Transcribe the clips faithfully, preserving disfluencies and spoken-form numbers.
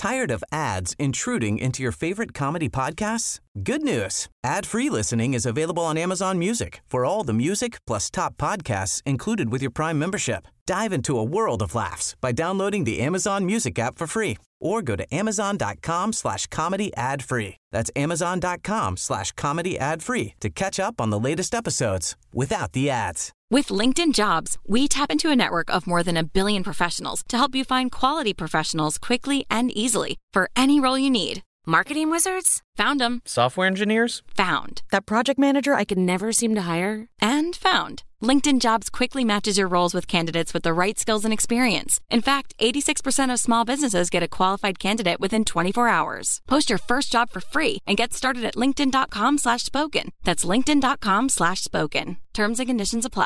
Tired of ads intruding into your favorite comedy podcasts? Good news. Ad-free listening is available on Amazon Music for all the music plus top podcasts included with your Prime membership. Dive into a world of laughs by downloading the Amazon Music app for free or go to amazon.com slash comedy ad free. That's amazon.com slash comedy ad free to catch up on the latest episodes without the ads. With LinkedIn Jobs, we tap into a network of more than a billion professionals to help you find quality professionals quickly and easily for any role you need. Marketing wizards? Found them. Software engineers? Found. That project manager I could never seem to hire? And found. LinkedIn Jobs quickly matches your roles with candidates with the right skills and experience. In fact, eighty-six percent of small businesses get a qualified candidate within twenty-four hours. Post your first job for free and get started at linkedin.com slash spoken. That's linkedin.com slash spoken. Terms and conditions apply.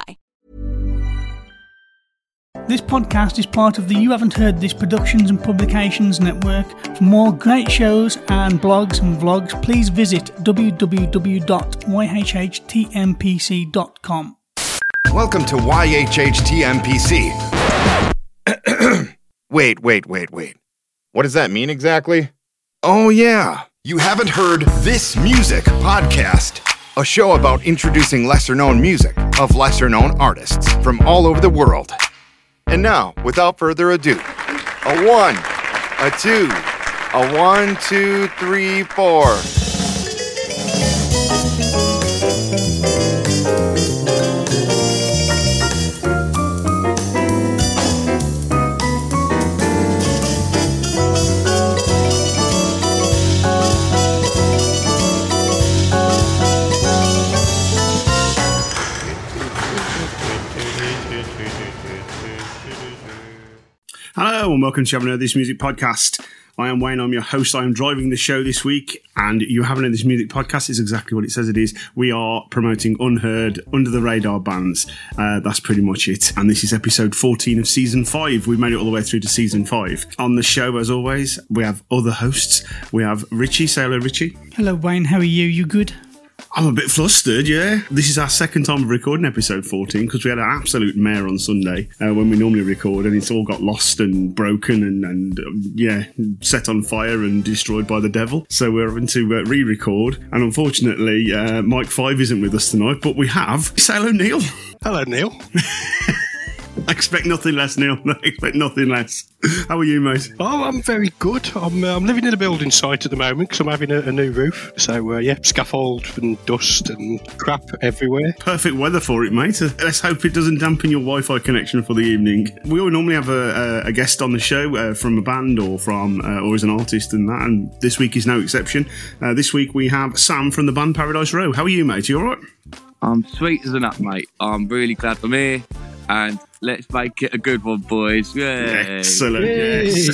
This podcast is part of the You Haven't Heard This Productions and Publications Network. For more great shows and blogs and vlogs, please visit w w w dot y h h t m p c dot com. Welcome to Y H H T M P C. Wait, wait, wait, wait. What does that mean exactly? Oh, yeah. You Haven't Heard This Music podcast. A show about introducing lesser-known music of lesser-known artists from all over the world. And now, without further ado, a one, a two, a one, two, three, four. Hello and welcome to You Haven't Heard This Music podcast. I am Wayne, I'm your host. I am driving the show this week, and You Haven't Heard This Music podcast is exactly what it says it is. We are promoting unheard, under the radar bands. Uh, that's pretty much it. And this is episode fourteen of season five. We've made it all the way through to season five. On the show, as always, we have other hosts. We have Richie. Say hello, Richie. Hello, Wayne. How are you? You good? I'm a bit flustered, yeah. This is our second time of recording episode fourteen because we had an absolute mare on Sunday uh, when we normally record, and it's all got lost and broken and, and um, yeah, set on fire and destroyed by the devil. So we're having to uh, re-record, and unfortunately, uh, Mike Five isn't with us tonight, but we have. Say hello, Neil. Hello, Neil. I expect nothing less, Neil. I expect nothing less. How are you, mate? Oh, I'm very good. I'm uh, I'm living in a building site at the moment because I'm having a, a new roof. So, uh, yeah, scaffold and dust and crap everywhere. Perfect weather for it, mate. Uh, let's hope it doesn't dampen your Wi-Fi connection for the evening. We all normally have a, a, a guest on the show uh, from a band or from uh, or as an artist and that, and this week is no exception. Uh, this week we have Sam from the band Paradise Row. How are you, mate? You all right? I'm sweet as a nut, mate. I'm really glad I'm here. And let's make it a good one, boys. Yay. Excellent, yes.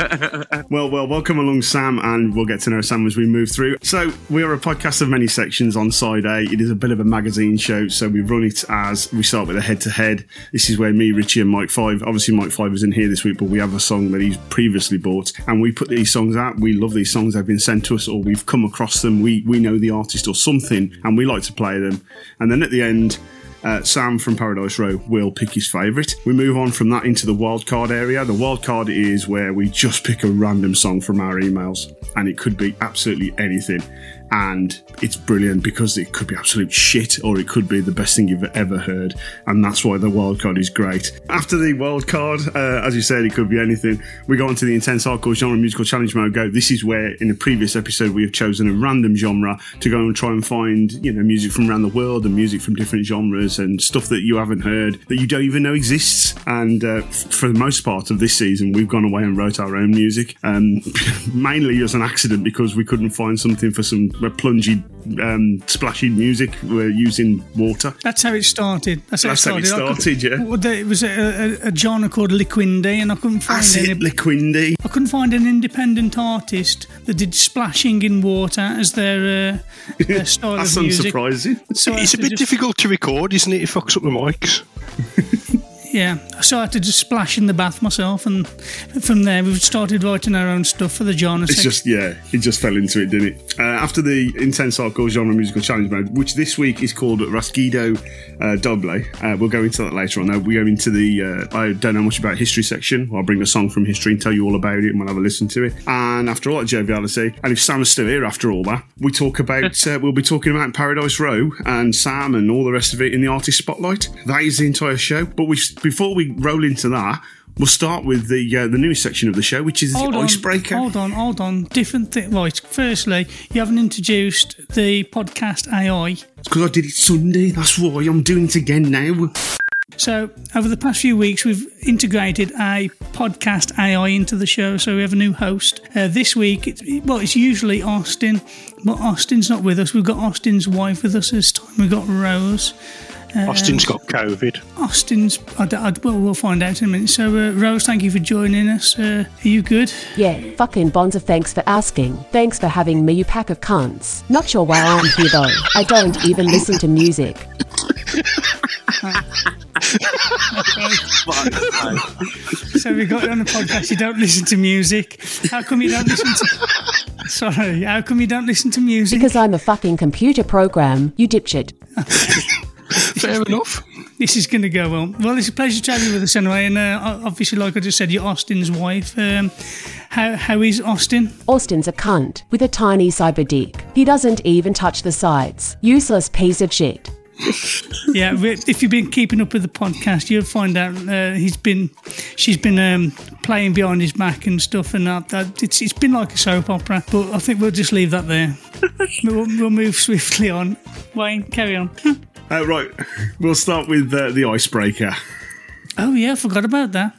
well, well, welcome along, Sam, and we'll get to know Sam as we move through. So, we are a podcast of many sections on Side A. It is a bit of a magazine show, so we run it as we start with a head-to-head. This is where me, Richie, and Mike Five, obviously Mike Five isn't here this week, but we have a song that he's previously bought, and we put these songs out. We love these songs. They've been sent to us, or we've come across them. We, we know the artist or something, and we like to play them. And then at the end, Uh, Sam from Paradise Row will pick his favourite. We move on from that into the wildcard area. The wildcard is where we just pick a random song from our emails, and it could be absolutely anything. And it's brilliant because it could be absolute shit, or it could be the best thing you've ever heard, and that's why the wildcard is great. After the wildcard, uh, as you said, it could be anything. We go on to the Intense Hardcore Genre Musical Challenge Mode Go. This is where, in the previous episode, we have chosen a random genre to go and try and find, you know, music from around the world and music from different genres and stuff that you haven't heard, that you don't even know exists. And uh, f- for the most part of this season, we've gone away and wrote our own music, um, mainly as an accident because we couldn't find something for some plungy, um, splashy music. We're using water. That's how it started. That's how That's it started. how it started, could, yeah. Well, there, it was a, a, a genre called Liquindi, and I couldn't find That's any. it, Liquindi. I couldn't find an independent artist that did splashing in water as their, uh, their style That's of music. unsurprising. So It's a bit just... difficult to record, isn't it? It fucks up the mics. Yeah, so I had to just splash in the bath myself, and from there we've started writing our own stuff for the genre It's section. just, yeah, it just fell into it, didn't it? Uh, after the Intense Hardcore Genre Musical Challenge mode, which this week is called Rasguido uh, Doble, uh, we'll go into that later on. Now, we go into the, uh, I don't know much about history section. I'll bring a song from history and tell you all about it, and we'll have a listen to it. And after all that joviality, and if Sam's still here after all that, we talk about, uh, we'll be talking about Paradise Row and Sam and all the rest of it in the Artist Spotlight. That is the entire show. But we before we roll into that, we'll start with the uh, the newest section of the show, which is hold the on, icebreaker. Hold on, hold on. Different thing. Right, firstly, you haven't introduced the podcast A I. It's because I did it Sunday. That's why I'm doing it again now. So, over the past few weeks, we've integrated a podcast A I into the show, so we have a new host. Uh, this week, it's, well, it's usually Austin, but Austin's not with us. We've got Austin's wife with us this time. We've got Rose. Um, Austin's got COVID. Austin's, I, I, well, we'll find out in a minute. So, uh, Rose, thank you for joining us. Uh, are you good? Yeah, fucking Bonza, thanks for asking. Thanks for having me, you pack of cunts. Not sure why I'm here though. I don't even listen to music. So we got it on the podcast. You don't listen to music. How come you don't listen to? Sorry. How come you don't listen to music? Because I'm a fucking computer program, you dipshit. Fair enough. This is going to go well. Well, it's a pleasure to have you with us anyway. And uh, obviously, like I just said, you're Austin's wife. Um, how how is Austin? Austin's a cunt with a tiny cyber dick. He doesn't even touch the sides. Useless piece of shit. Yeah, if you've been keeping up with the podcast, you'll find out uh, he's been, she's been um, playing behind his back and stuff, and that, that it's it's been like a soap opera. But I think we'll just leave that there. we'll, we'll move swiftly on. Wayne, carry on. Uh, right, we'll start with uh, the icebreaker. Oh yeah, I forgot about that.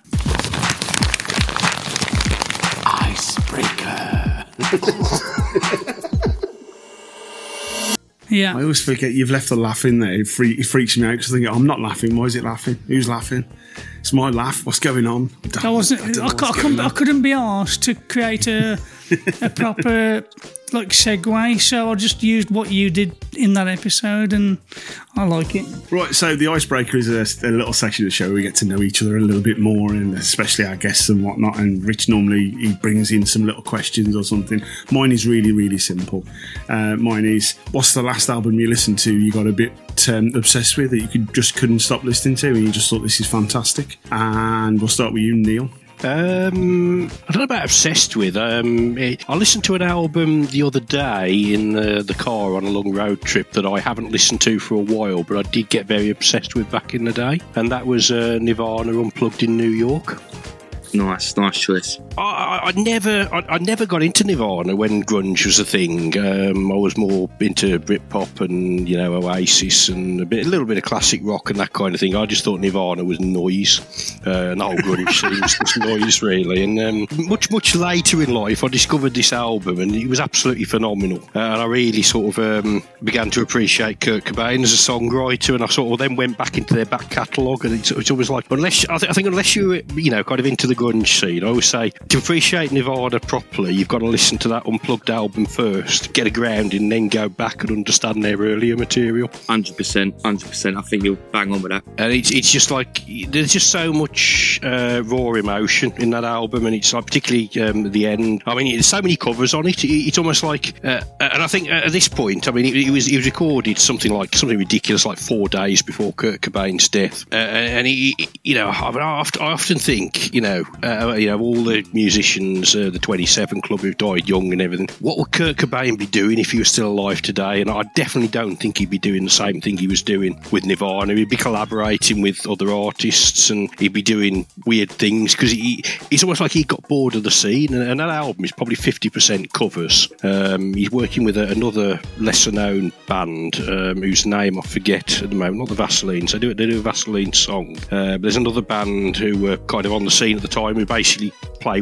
Icebreaker. Yeah. I always forget you've left the laugh in there. It, free, it freaks me out because I think, I'm not laughing. Why is it laughing? Who's laughing? It's my laugh. What's going on? I, I wasn't. I, I, I, couldn't, I couldn't be asked to create a a proper like segue, so I just used what you did in that episode, and I like it. Right, so the icebreaker is a, a little section of the show where we get to know each other a little bit more, and especially our guests and whatnot. And Rich normally he brings in some little questions or something. Mine is really, really simple. Uh, mine is, what's the last album you listened to you got a bit um, obsessed with that you could, just couldn't stop listening to, and you just thought this is fantastic? And we'll start with you, Neil. Um, I don't know about obsessed with. Um, it, I listened to an album the other day in the, the car on a long road trip that I haven't listened to for a while, but I did get very obsessed with back in the day, and that was uh, Nirvana Unplugged in New York. Nice, nice choice. I, I, I never, I, I never got into Nirvana when grunge was a thing. Um, I was more into Britpop and you know Oasis and a bit, a little bit of classic rock and that kind of thing. I just thought Nirvana was noise, uh, and the whole grunge scene was just noise, really. And um, much, much later in life, I discovered this album, and it was absolutely phenomenal. Uh, and I really sort of um, began to appreciate Kurt Cobain as a songwriter, and I sort of then went back into their back catalogue, and it's, it's always like, unless I, th- I think unless you're you know kind of into the grunge scene, I always say to appreciate Nirvana properly, you've got to listen to that Unplugged album first, get a grounding, and then go back and understand their earlier material. one hundred percent, one hundred percent. I think you'll bang on with that. And it's it's just like there's just so much uh, raw emotion in that album, and it's like particularly um, at the end. I mean, there's so many covers on it. It's almost like, uh, and I think at this point, I mean, it, it was it was recorded something like something ridiculous, like four days before Kurt Cobain's death, uh, and he, you know, I, mean, I often think, you know. Uh, you know, all the musicians, uh, the twenty-seven Club who've died young and everything. What would Kurt Cobain be doing if he was still alive today? And I definitely don't think he'd be doing the same thing he was doing with Nirvana. He'd be collaborating with other artists, and he'd be doing weird things because he, it's almost like he got bored of the scene. And, and that album is probably fifty percent covers. Um, he's working with a, another lesser-known band um, whose name I forget at the moment, not the Vaseline. So they do, they do a Vaseline song. Uh, but there's another band who were kind of on the scene at the time who basically play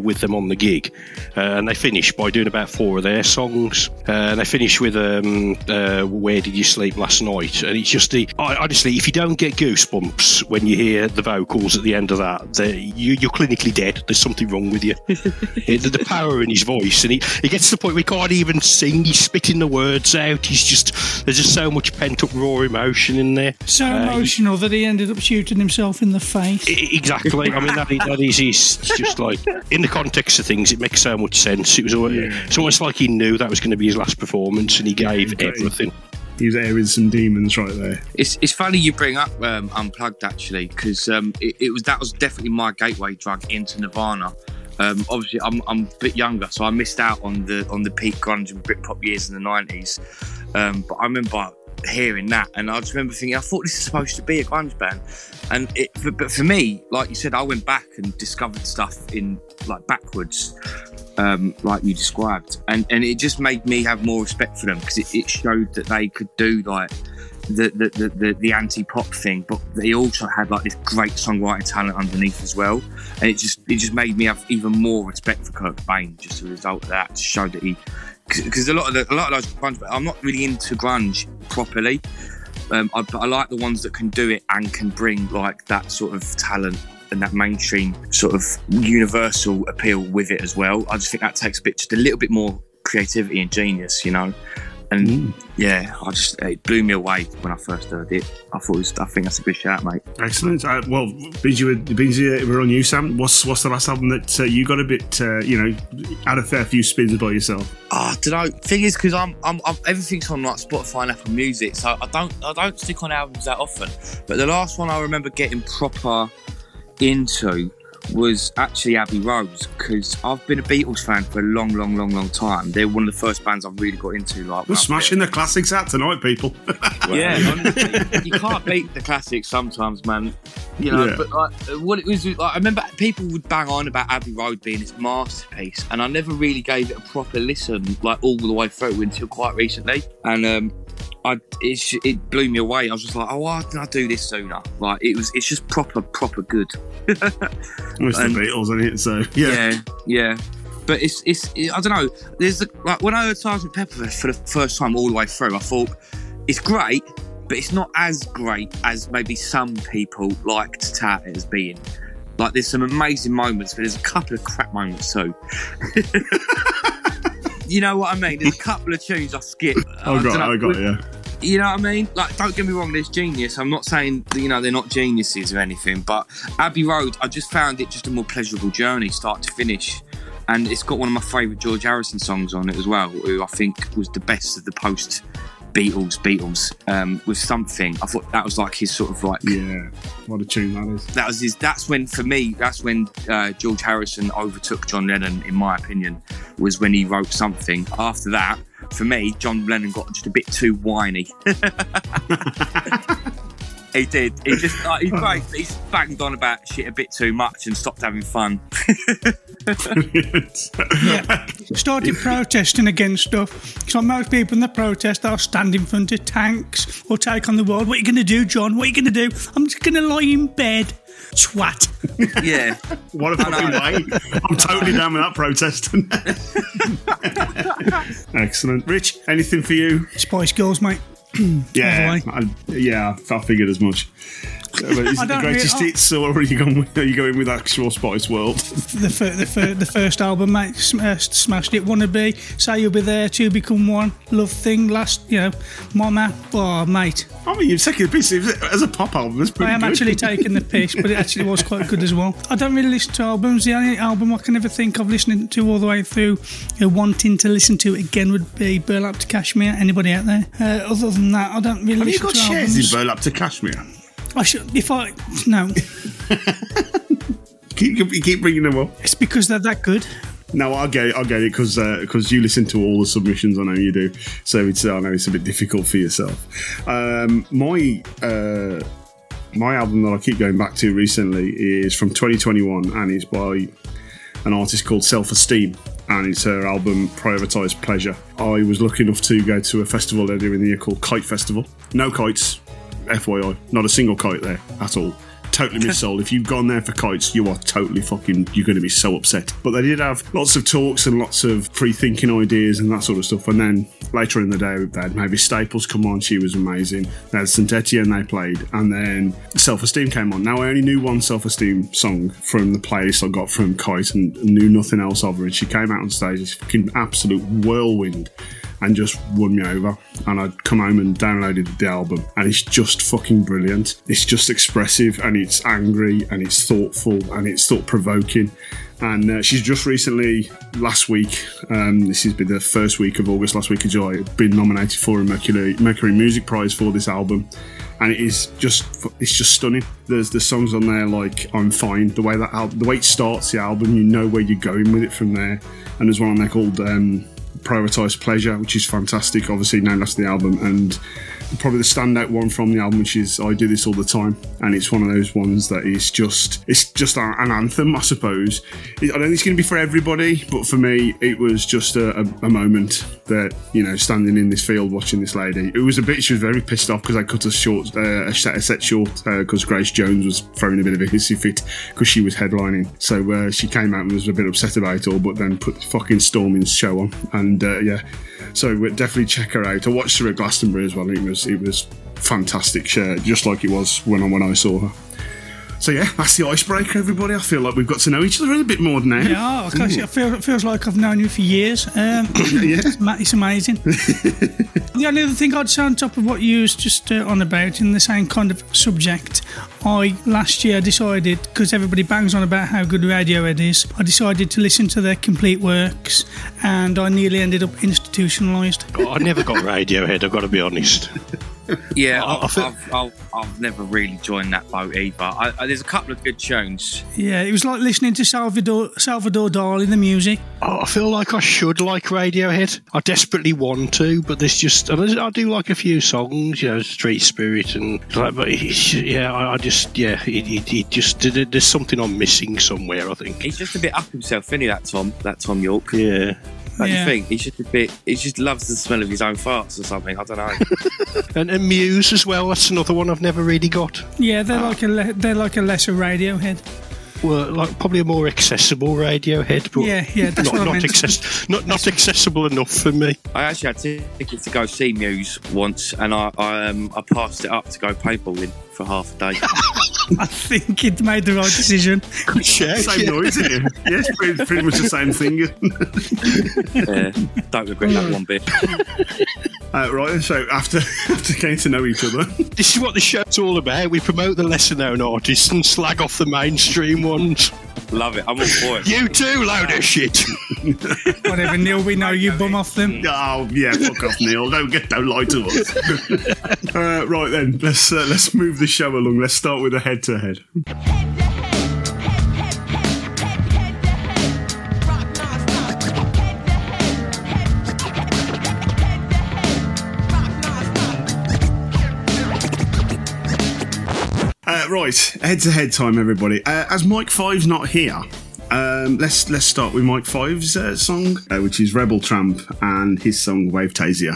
with them on the gig, uh, and they finished by doing about four of their songs. Uh, and they finished with um, uh, Where Did You Sleep Last Night? And it's just the I, honestly, if you don't get goosebumps when you hear the vocals at the end of that, you, you're clinically dead. There's something wrong with you. the, the power in his voice, and he, he gets to the point where he can't even sing. He's spitting the words out. He's just there's just so much pent up raw emotion in there. So uh, emotional that he ended up shooting himself in the face. Exactly. I mean, that is, that is he's just like, in the context of things, it makes so much sense. It was always, yeah. It's almost like he knew that was going to be his last performance, and he gave yeah, everything. He was airing some demons right there. It's it's funny you bring up um, Unplugged, actually, because um, it, it was that was definitely my gateway drug into Nirvana. Um, obviously, I'm I'm a bit younger, so I missed out on the on the peak grunge and Britpop years in the nineties. Um, but I remember hearing that, and I just remember thinking, I thought this is supposed to be a grunge band. And it, but for me, like you said, I went back and discovered stuff in like backwards, um, like you described, and and it just made me have more respect for them, because it, it showed that they could do like the the, the, the the anti-pop thing, but they also had like this great songwriting talent underneath as well, and it just it just made me have even more respect for Kurt Cobain just as a result of that, to show that he, because a lot of the, a lot of those grunge, I'm not really into grunge properly. Um, I, but I like the ones that can do it and can bring like that sort of talent and that mainstream sort of universal appeal with it as well. I just think that takes a bit, just a little bit more creativity and genius, you know. And mm. yeah, I just it blew me away when I first heard it. I thought it was, I think that's a good shout, mate. Excellent. Uh, well, Beansy, we're on you, Sam. What's what's the last album that uh, you got a bit, uh, you know, had a fair few spins by yourself? Oh, I don't know. Thing is, because I'm, I'm, I'm everything's on like Spotify and Apple Music, so I don't I don't stick on albums that often. But the last one I remember getting proper into was actually Abbey Road, because I've been a Beatles fan for a long, long, long, long time. They're one of the first bands I've really got into. Like, we're smashing the classics out tonight, people. Yeah, honestly, you can't beat the classics sometimes, man. You know, yeah. But like, what it was, like, I remember people would bang on about Abbey Road being this masterpiece, and I never really gave it a proper listen, like all the way through until quite recently. And um, I, it, it blew me away. I was just like, oh, why didn't I do this sooner? Like, it was, it's just proper, proper good. Well, it's and, the Beatles, isn't it? So yeah, yeah, yeah. But it's, it's, it, I don't know. There's a, like when I heard Sergeant Pepper for the first time all the way through, I thought it's great, but it's not as great as maybe some people like to tout it as being. Like, there's some amazing moments, but there's a couple of crap moments too. You know what I mean? There's a couple of tunes I skip. I got, I, I got, yeah. You know what I mean? Like, don't get me wrong, there's genius. I'm not saying, you know, they're not geniuses or anything, but Abbey Road, I just found it just a more pleasurable journey, start to finish. And it's got one of my favourite George Harrison songs on it as well, who I think was the best of the post Beatles, Beatles, um, with Something. I thought that was like his sort of like... Yeah, what a tune that is. That was his, that's when, for me, that's when uh, George Harrison overtook John Lennon, in my opinion, was when he wrote Something. After that, for me, John Lennon got just a bit too whiny. He did. He just, like, he's great, but he's banged on about shit a bit too much and stopped having fun. Yeah. Started protesting against stuff. Because like most people in the protest, they'll stand in front of tanks or take on the world. What are you going to do, John? What are you going to do? I'm just going to lie in bed. Twat. Yeah. What a fucking way. I'm totally down with that protesting. Excellent. Rich, anything for you? Spice Girls, mate. Yeah, I, yeah, I figured as much. But is it the greatest really, hits, or are you going with, are you going with actual Spice World? The fir- the, fir- the first album, mate, smashed it. Wanna Be, Say You'll Be There, Two Become One, Love Thing, Last, you know, Mama. Oh, mate. I mean, you're taking the piss as a pop album. It's pretty I am good. actually taking the piss, but it actually was quite good as well. I don't really listen to albums. The only album I can ever think of listening to all the way through, you know, wanting to listen to it again, would be Burlap to Cashmere. Anybody out there? Uh, other than that, I don't really Have listen to albums. Have you got shares in Burlap to Cashmere? I should, if I, no. keep, keep bringing them up. It's because they're that good. No, I get it. I get it because because uh, you listen to all the submissions. I know you do, so it's I know it's a bit difficult for yourself. Um, my uh, my album that I keep going back to recently is from twenty twenty-one, and it's by an artist called Self Esteem, and it's her album Prioritised Pleasure. I was lucky enough to go to a festival earlier in the year called Kite Festival. No kites. F Y I, not a single kite there at all. totally missold. If you've gone there for Kites, you are totally fucking, you're going to be so upset. But they did have lots of talks and lots of free-thinking ideas and that sort of stuff. And then later in the day, they had Mavis Staples come on. She was amazing. They had Saint Etienne they played. And then Self-Esteem came on. Now, I only knew one Self-Esteem song from the playlist I got from Kite and knew nothing else of her. And she came out on stage, this fucking absolute whirlwind, and just won me over. And I'd come home and downloaded the album, and it's just fucking brilliant. It's just expressive, and it's angry, and it's thoughtful, and it's thought-provoking. And uh, she's just recently, last week, um, this has been the first week of August, last week of July, been nominated for a Mercury, Mercury Music Prize for this album. And it is just, it's just stunning. There's the songs on there like I'm Fine. The way that al- the way it starts the album, you know where you're going with it from there. And there's one on there called um, Prioritised Pleasure, which is fantastic, obviously named after the album. And probably the standout one from the album, which is I Do This All the Time, and it's one of those ones that is just, it's just an anthem, I suppose. I don't think it's going to be for everybody, but for me, it was just a, a, a moment that, you know, standing in this field watching this lady. It was a bit, she was very pissed off because I cut a short, uh, a set, a set short because uh, Grace Jones was throwing a bit of a hissy fit because she was headlining. So uh, she came out and was a bit upset about it all, but then put the fucking Storming's show on, and uh, yeah. So definitely check her out. I watched her at Glastonbury as well. It was it was fantastic, just like it was when I, when I saw her. So yeah, that's the icebreaker, everybody. I feel like we've got to know each other a bit more now. Yeah, I feel, it feels like I've known you for years. Um, yeah. It's amazing. The only other thing I'd say on top of what you was just uh, on about in the same kind of subject, I last year decided, because everybody bangs on about how good Radiohead is, I decided to listen to their complete works, and I nearly ended up institutionalised. Oh, I never got Radiohead, I've got to be honest. Yeah, I, I I've, feel... I've, I've, I've never really joined that boat either. I, I, there's a couple of good tunes. Yeah, it was like listening to Salvador Salvador Dali, the music. Oh, I feel like I should like Radiohead. I desperately want to, but there's just I do like a few songs, you know, Street Spirit and like, but it's, yeah, I, I just yeah, it, it, it just there's something I'm missing somewhere. I think he's just a bit up himself, isn't he? That Tom, that Tom York. Yeah. Like yeah. you think he's just a bit. He just loves the smell of his own farts or something. I don't know. and, and Muse as well. That's another one I've never really got. Yeah, they're like a le- they're like a lesser Radiohead. Well, like probably a more accessible Radiohead, but yeah, yeah, that's not what I not, meant. access- not not accessible enough for me. I actually had tickets to go see Muse once, and I I, um, I passed it up to go paintballing for half a day. I think it made the right decision. Good shout, Same yeah. noise, isn't it? Yes, pretty, pretty much the same thing. Yeah, don't regret that one bit. Uh, right, so after after getting to know each other, This is what the show's all about. We promote the lesser-known artists and slag off the mainstream ones. Love it. I'm all for it. You too, load of shit. Whatever, Neil, we know you bum off them. oh yeah, fuck off, Neil. Don't get don't lie to us. uh, right then, let's uh, let's move the show along. Let's start with a head-to-head. Uh, right, head-to-head time, everybody. Uh, as Mike Five's not here, um, let's let's start with Mike Five's uh, song, uh, which is Rebel Tramp, and his song Wave Tasia.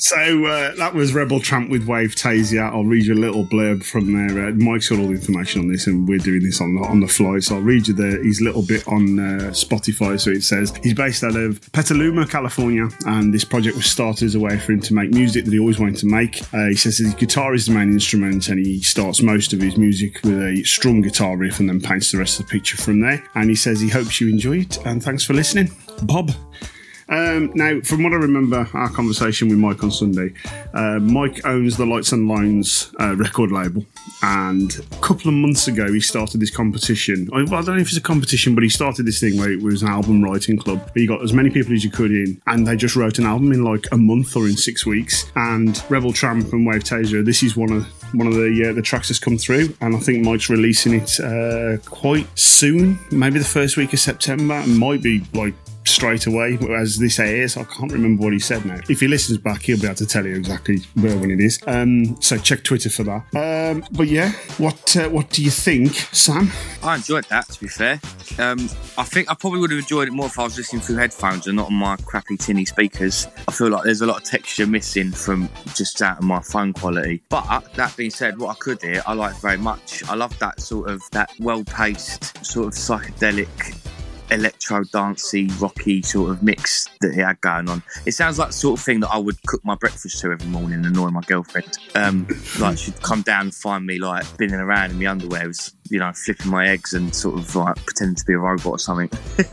So uh, that was Rebel Tramp with Wave Tasia. I'll read you a little blurb from there. Uh, Mike's got all the information on this, and we're doing this on the, on the fly. So I'll read you the, his little bit on uh, Spotify. So it says he's based out of Petaluma, California, and this project was started as a way for him to make music that he always wanted to make. Uh, he says his guitar is the main instrument, and he starts most of his music with a strum guitar riff and then paints the rest of the picture from there. And he says he hopes you enjoy it, and thanks for listening. Bob. Um, now, from what I remember, our conversation with Mike on Sunday, uh, Mike owns the Lights and Lines uh, record label, and a couple of months ago he started this competition. I, I don't know if it's a competition, but he started this thing where it was an album writing club. You got as many people as you could in, and they just wrote an album in like a month or in six weeks. And Rebel Tramp and Wave Taser, this is one of one of the uh, the tracks that's come through, and I think Mike's releasing it uh, quite soon, maybe the first week of September. It might be like straight away as this airs. I can't remember what he said now. If he listens back, he'll be able to tell you exactly where when it is. Um, so check Twitter for that. Um, but yeah, what uh, what do you think, Sam? I enjoyed that, to be fair. Um, I think I probably would have enjoyed it more if I was listening through headphones and not on my crappy tinny speakers. I feel like there's a lot of texture missing from just out of my phone quality. But that being said, what I could hear, I liked very much. I love that sort of, that well-paced, sort of psychedelic, electro dancey rocky sort of mix that he had going on. It sounds like the sort of thing that I would cook my breakfast to every morning and annoy my girlfriend. Um, like she'd come down and find me like spinning around in my underwear, was, you know, flipping my eggs and sort of like pretending to be a robot or something.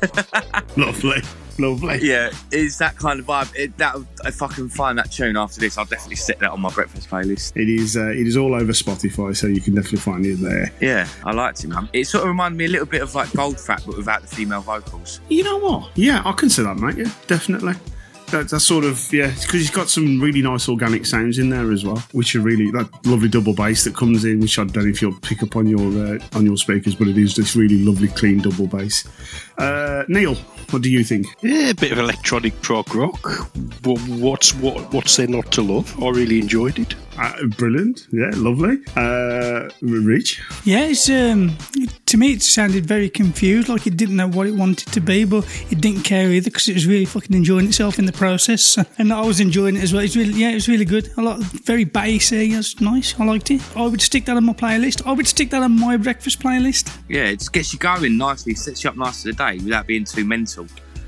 Lovely. Lovely. Yeah, it's that kind of vibe. It, that if I can find that tune after this, I'll definitely stick that on my breakfast playlist. It is uh, it is all over Spotify, so you can definitely find it there. Yeah, I liked it, man. It sort of reminded me a little bit of like Goldfrapp, but without the female vocals. You know what? Yeah, I can see that, mate. Yeah, definitely. That, that's sort of, yeah, because he's got some really nice organic sounds in there as well, which are really, that lovely double bass that comes in, which I don't know if you'll pick up on your uh, on your speakers, but it is this really lovely clean double bass. Uh, Neil, what do you think? Yeah, a bit of electronic prog rock. What, what's what? What's there not to love? I really enjoyed it. Uh, brilliant, yeah, lovely. Uh, Rich? Yeah, it's, um, to me it sounded very confused, like it didn't know what it wanted to be, but it didn't care either because it was really fucking enjoying itself in the process, and I was enjoying it as well. It's really, yeah, it was really good. A lot, very bassy. It's nice. I liked it. I would stick that on my playlist. I would stick that on my breakfast playlist. Yeah, it just gets you going nicely, sets you up nice for the day without being too mental.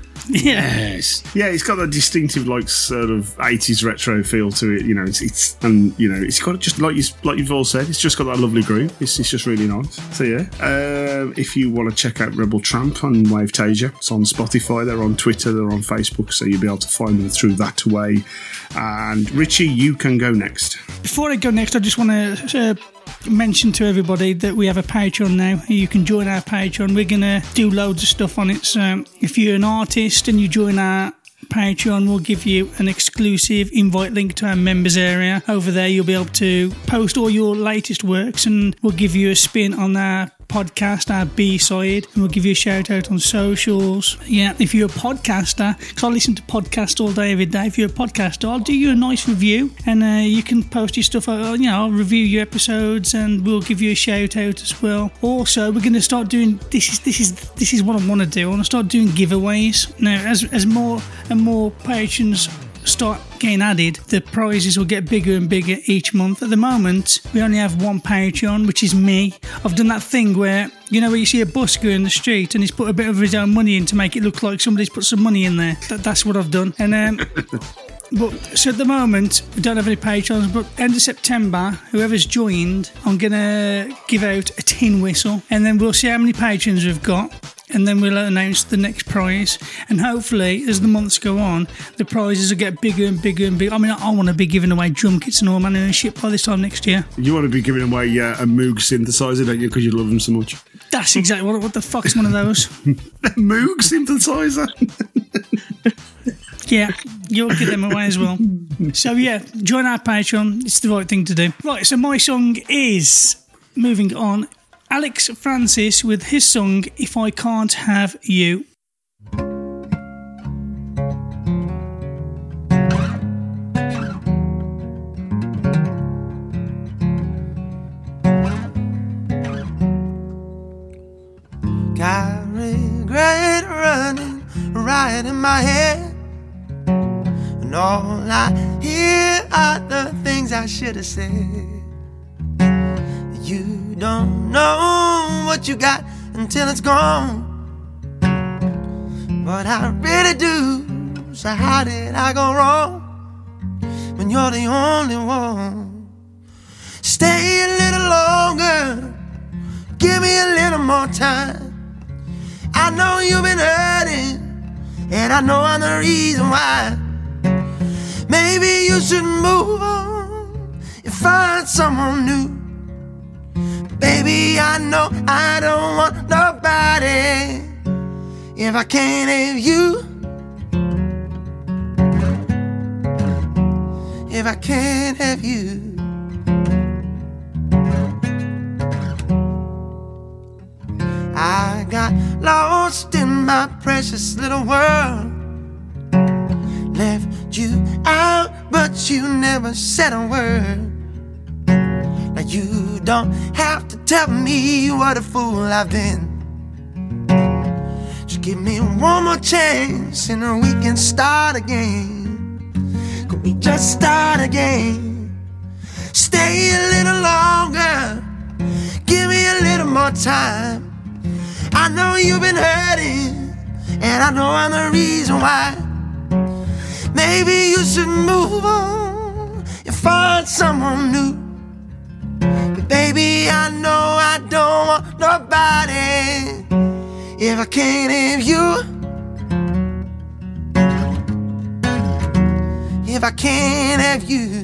Yes. Yeah, it's got a distinctive, like, sort of eighties retro feel to it. You know, it's, it's and you know, it's got just like you like you've all said, it's just got that lovely groove. It's, it's just really nice. So yeah, uh, if you want to check out Rebel Tramp and Wave Tasia, it's on Spotify. They're on Twitter. They're on Facebook. So you'll be able to find them through that way. And Richie, you can go next. Before I go next, I just want to uh, mention to everybody that we have a Patreon now. You can join our Patreon. We're going to do loads of stuff on it. So if you're an artist and you join our Patreon, we'll give you an exclusive invite link to our members area. Over there, you'll be able to post all your latest works, and we'll give you a spin on our podcast, our B-side, and we'll give you a shout out on socials. Yeah, if you're a podcaster, because I listen to podcasts all day every day, if you're a podcaster, I'll do you a nice review, and uh, you can post your stuff, uh, you know, I'll review your episodes, and we'll give you a shout out as well. Also, we're going to start doing, this is this is this is what I want to do. I want to start doing giveaways. Now, as as more and more patrons start getting added, the prizes will get bigger and bigger each month. At the moment, we only have one Patreon, which is me. I've done that thing where, you know, where you see a busker in the street and he's put a bit of his own money in to make it look like somebody's put some money in there. That, that's what I've done. And um, but so at the moment, we don't have any Patrons, but end of September, whoever's joined, I'm going to give out a tin whistle, and then we'll see how many patrons we've got, and then we'll announce the next prize. And hopefully, as the months go on, the prizes will get bigger and bigger and bigger. I mean, I, I want to be giving away drum kits and all manner of shit by this time next year. You want to be giving away uh, a Moog synthesizer, don't you, because you love them so much? That's exactly what, what the fuck's one of those? Moog synthesizer? Yeah, you'll get them away as well. So yeah, join our Patreon. It's the right thing to do. Right, so my song is, moving on, Alex Francis with his song, If I Can't Have You. Got regret running right in my head, and all I hear are the things I should have said. You don't know what you got until it's gone. But I really do. So how did I go wrong when you're the only one? Stay a little longer, give me a little more time. I know you've been hurting, and I know I'm the reason why. Maybe you should move on and find someone new. Baby, I know I don't want nobody if I can't have you. If I can't have you. I got lost in my precious little world. Left you out, but you never said a word. Now you don't have to tell me what a fool I've been. Just give me one more chance and we can start again. Could we just start again? Stay a little longer, give me a little more time. I know you've been hurting, and I know I'm the reason why. Maybe you should move on and find someone new. But baby, I know I don't want nobody if I can't have you. If I can't have you.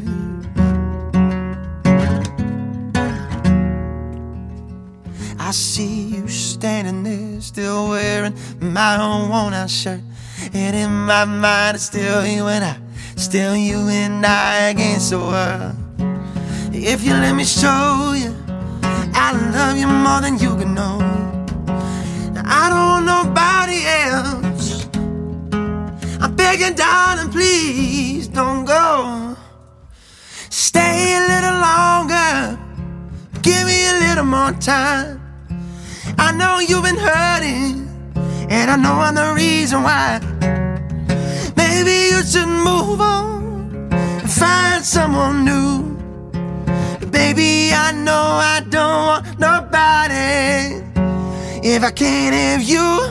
I see you standing there, still wearing my own worn-out shirt. And in my mind, it's still you and I, still you and I against the world. If you let me show you, I love you more than you can know. Now, I don't want nobody else. I'm begging, darling, please don't go. Stay a little longer, give me a little more time. I know you've been hurting, and I know I'm the reason why. Maybe you should move on and find someone new. But baby, I know I don't want nobody if I can't have you.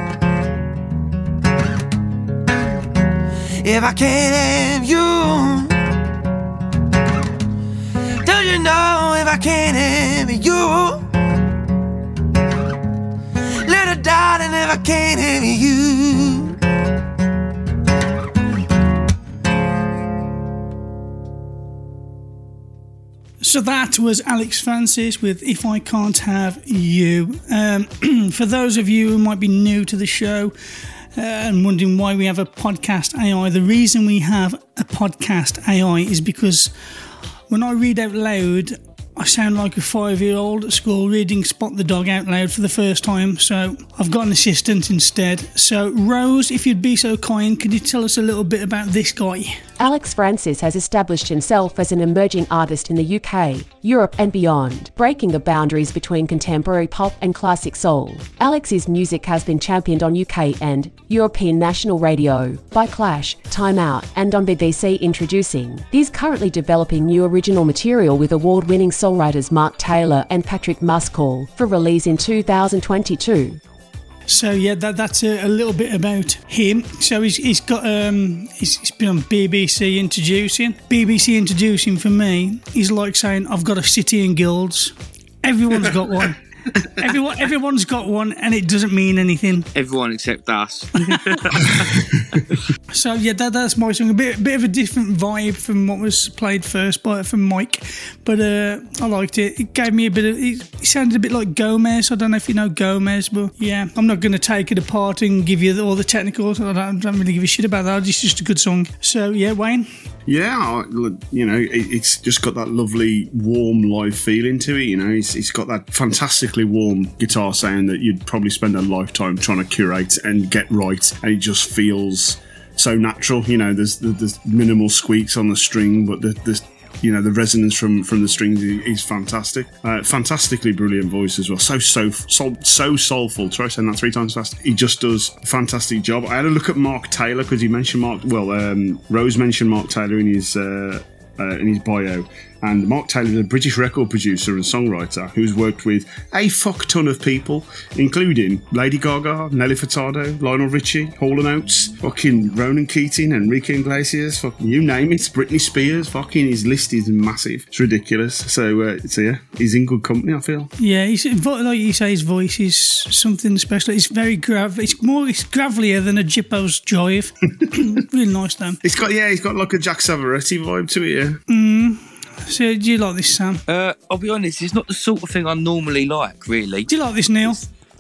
If I can't have you. Don't you know if I can't have you? Little darling, if I can't have you. So that was Alex Francis with If I Can't Have You. Um, for those of you who might be new to the show uh, and wondering why we have a podcast A I, the reason we have a podcast A I is because when I read out loud, I sound like a five-year-old at school reading Spot the Dog out loud for the first time, so I've got an assistant instead. So, Rose, if you'd be so kind, could you tell us a little bit about this guy? Alex Francis has established himself as an emerging artist in the U K, Europe and beyond, breaking the boundaries between contemporary pop and classic soul. Alex's music has been championed on U K and European national radio by Clash, Time Out and on B B C Introducing. He's currently developing new original material with award-winning songwriters Mark Taylor and Patrick Muscall for release in two thousand twenty-two. So yeah, that, that's a, a little bit about him. So he's, he's got um, he's, he's been on B B C Introducing. B B C Introducing for me is like saying I've got a city and guilds. Everyone's got one. Everyone, everyone's got one, and it doesn't mean anything. Everyone except us. So yeah, that, that's my song. A bit, bit of a different vibe from what was played first by from Mike, but uh, I liked it. It gave me a bit of. It, it sounded a bit like Gomez. I don't know if you know Gomez, but yeah, I'm not going to take it apart and give you all the technicals. I don't, I don't really give a shit about that. It's just a good song. So yeah, Wayne. Yeah, you know, it's just got that lovely, warm, live feeling to it. You know, it's, it's got that fantastically warm guitar sound that you'd probably spend a lifetime trying to curate and get right, and it just feels so natural. You know, there's there's minimal squeaks on the string, but the, the you know the resonance from from the strings is fantastic. Uh, fantastically brilliant voice as well. So so so, so soulful. Try saying that three times fast. He just does a fantastic job. I had a look at Mark Taylor because he mentioned Mark. Well, um, Rose mentioned Mark Taylor in his. Uh, uh, in his bio. And Mark Taylor is a British record producer and songwriter who's worked with a fuck ton of people, including Lady Gaga, Nelly Furtado, Lionel Richie, Hall and Oates, fucking Ronan Keating, Enrique Iglesias, fucking you name it, Britney Spears. Fucking his list is massive. It's ridiculous. So, uh, so yeah, he's in good company, I feel. Yeah, he's, like you say, his voice is something special. It's very grav. It's more, it's gravelier than a Jippo's jive. Really nice, Dan. It's got, yeah, he's got like a Jack Savaretti vibe to it, yeah. Mm. So, do you like this, Sam? Uh, I'll be honest, it's not the sort of thing I normally like, really. Do you like this, Neil?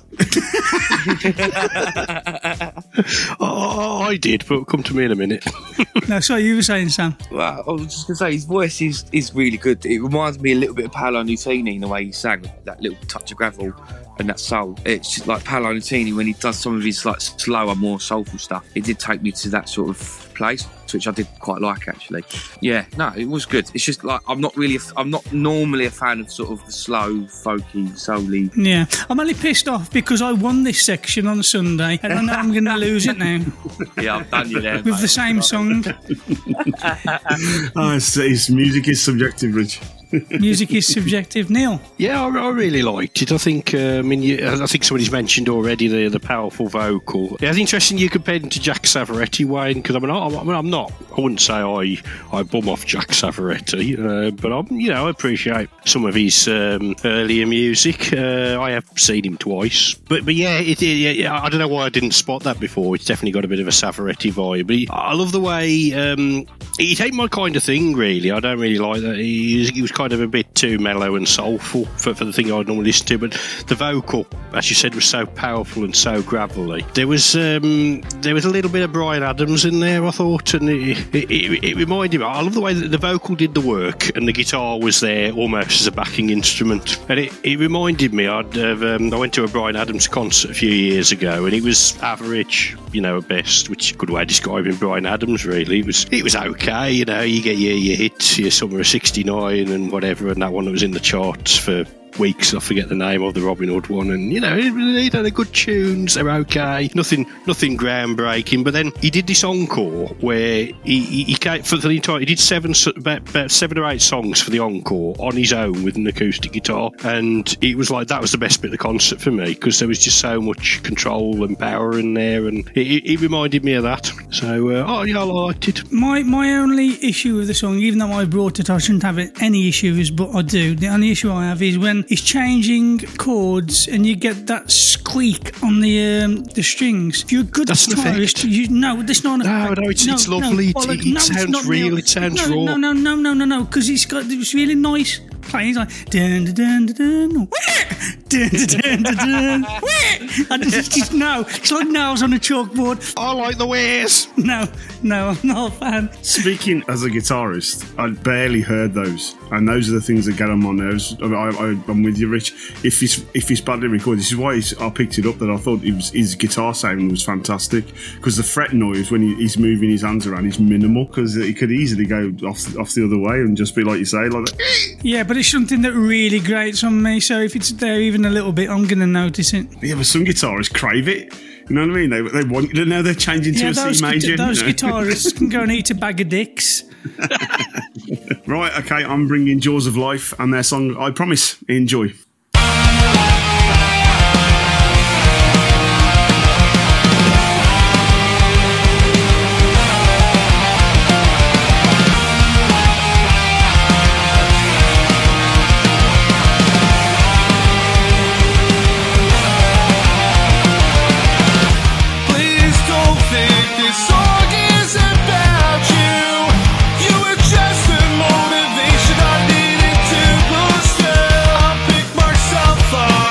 oh, I did, but come to me in a minute. No, sorry, you were saying, Sam. Well, I was just going to say, his voice is, is really good. It reminds me a little bit of Paolo Nutini in the way he sang, that little touch of gravel and that soul. It's just like Paolo Nutini when he does some of his like slower, more soulful stuff. It did take me to that sort of place, which I did quite like, actually. Yeah, no, it was good. It's just like I'm not really, a, I'm not normally a fan of sort of the slow, folky, soul-y. Yeah, I'm only pissed off because I won this section on Sunday, and I know I'm going to lose it now. Yeah, I've done you there, with mate. the same song. Oh, it's, it's, music is subjective, Rich. Music is subjective. Neil? Yeah, I, I really liked it. I think, uh, I mean, you, I think somebody's mentioned already the the powerful vocal. Yeah, it's interesting you compared him to Jack Savaretti, Wayne, because I mean, I, I mean, I'm not, I wouldn't say I, I bum off Jack Savaretti, uh, but I'm, you know, I appreciate some of his um, earlier music. Uh, I have seen him twice, but but yeah, it, it, yeah, I don't know why I didn't spot that before. It's definitely got a bit of a Savaretti vibe. But he, I love the way um, he ain't my kind of thing, really. I don't really like that. He, he was kind of a bit too mellow and soulful for, for the thing I'd normally listen to, but the vocal, as you said, was so powerful and so gravelly. There was um, there was a little bit of Bryan Adams in there, I thought, and it, it, it, it reminded me. I love the way that the vocal did the work and the guitar was there almost as a backing instrument, and it, it reminded me. I'd have, um, I went to a Bryan Adams concert a few years ago, and it was average, you know, at best, which is a good way of describing Bryan Adams. Really, it was it was okay. You know, you get your your hits, your Summer of sixty-nine and whatever, and that one that was in the charts for weeks. I forget the name of the Robin Hood one, and you know, he had good tunes. They're okay, nothing, nothing groundbreaking. But then he did this encore where he he, he came for the entire. He did seven about, about seven or eight songs for the encore on his own with an acoustic guitar, and it was like that was the best bit of the concert for me because there was just so much control and power in there, and it, it, it reminded me of that. So, uh, oh yeah, I liked it. My my only issue with the song, even though I brought it, I shouldn't have it, any issues, but I do. The only issue I have is when it's changing chords and you get that squeak on the um, the strings. If you're a good That's guitarist, you no, that's not. No, no, it's, no, it's lovely. No, it, it no, sounds real. It sounds no, raw. No, no, no, no, no, no, because it's got it's really nice playing. It's like dun dun dun dun dun dun dun dun dun. And it's just no, it's like nails on a chalkboard. I like the wares. No, no, I'm not a fan. Speaking as a guitarist, I barely heard those, and those are the things that get on my nerves. I, I, I'm with you, Rich. If it's if it's badly recorded, this is why he's, I picked it up. That I thought it was, his guitar sound was fantastic because the fret noise when he, he's moving his hands around is minimal. Because he could easily go off off the other way and just be like you say, like that. Yeah, but it's something that really grates on me. So if it's there even a little bit, I'm going to notice it. Yeah, but some guitarists crave it. You know what I mean? They they want. Now they're changing to yeah, a those C major. Gu- those you know? guitarists can go and eat a bag of dicks. Right, okay. I'm bringing Jaws of Life and their song "I Promise." Enjoy. Motivation I needed to boost it. I pick myself up.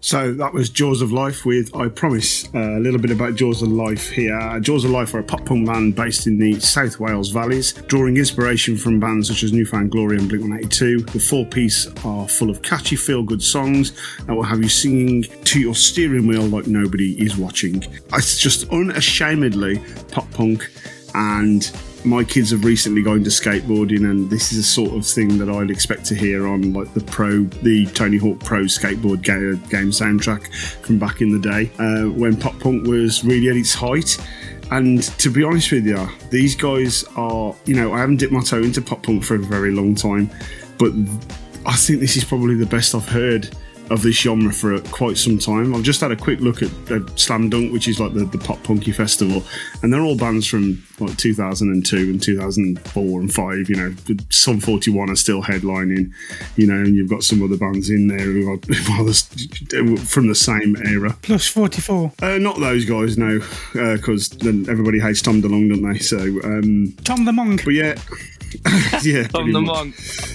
So that was Jaws of Life with, I promise, uh, a little bit about Jaws of Life here. Jaws of Life are a pop-punk band based in the South Wales valleys, drawing inspiration from bands such as Newfound Glory and Blink one eighty-two. The four-piece are full of catchy, feel-good songs that will have you singing to your steering wheel like nobody is watching. It's just unashamedly pop-punk, and my kids have recently gone into skateboarding, and this is a sort of thing that I'd expect to hear on like the pro, the Tony Hawk Pro skateboard ga- game soundtrack from back in the day uh, when pop punk was really at its height. And to be honest with you, these guys are, you know, I haven't dipped my toe into pop punk for a very long time, but I think this is probably the best I've heard of this genre for quite some time. I've just had a quick look at, at Slam Dunk, which is like the, the pop punky festival, and they're all bands from like two thousand two and two thousand four and five. You know, Sum forty-one are still headlining, you know, and you've got some other bands in there who are from the same era. Plus forty-four. Uh, not those guys, no, because uh, then everybody hates Tom DeLonge, don't they? So um, Tom the Monk. But yeah, yeah, Tom the Monk.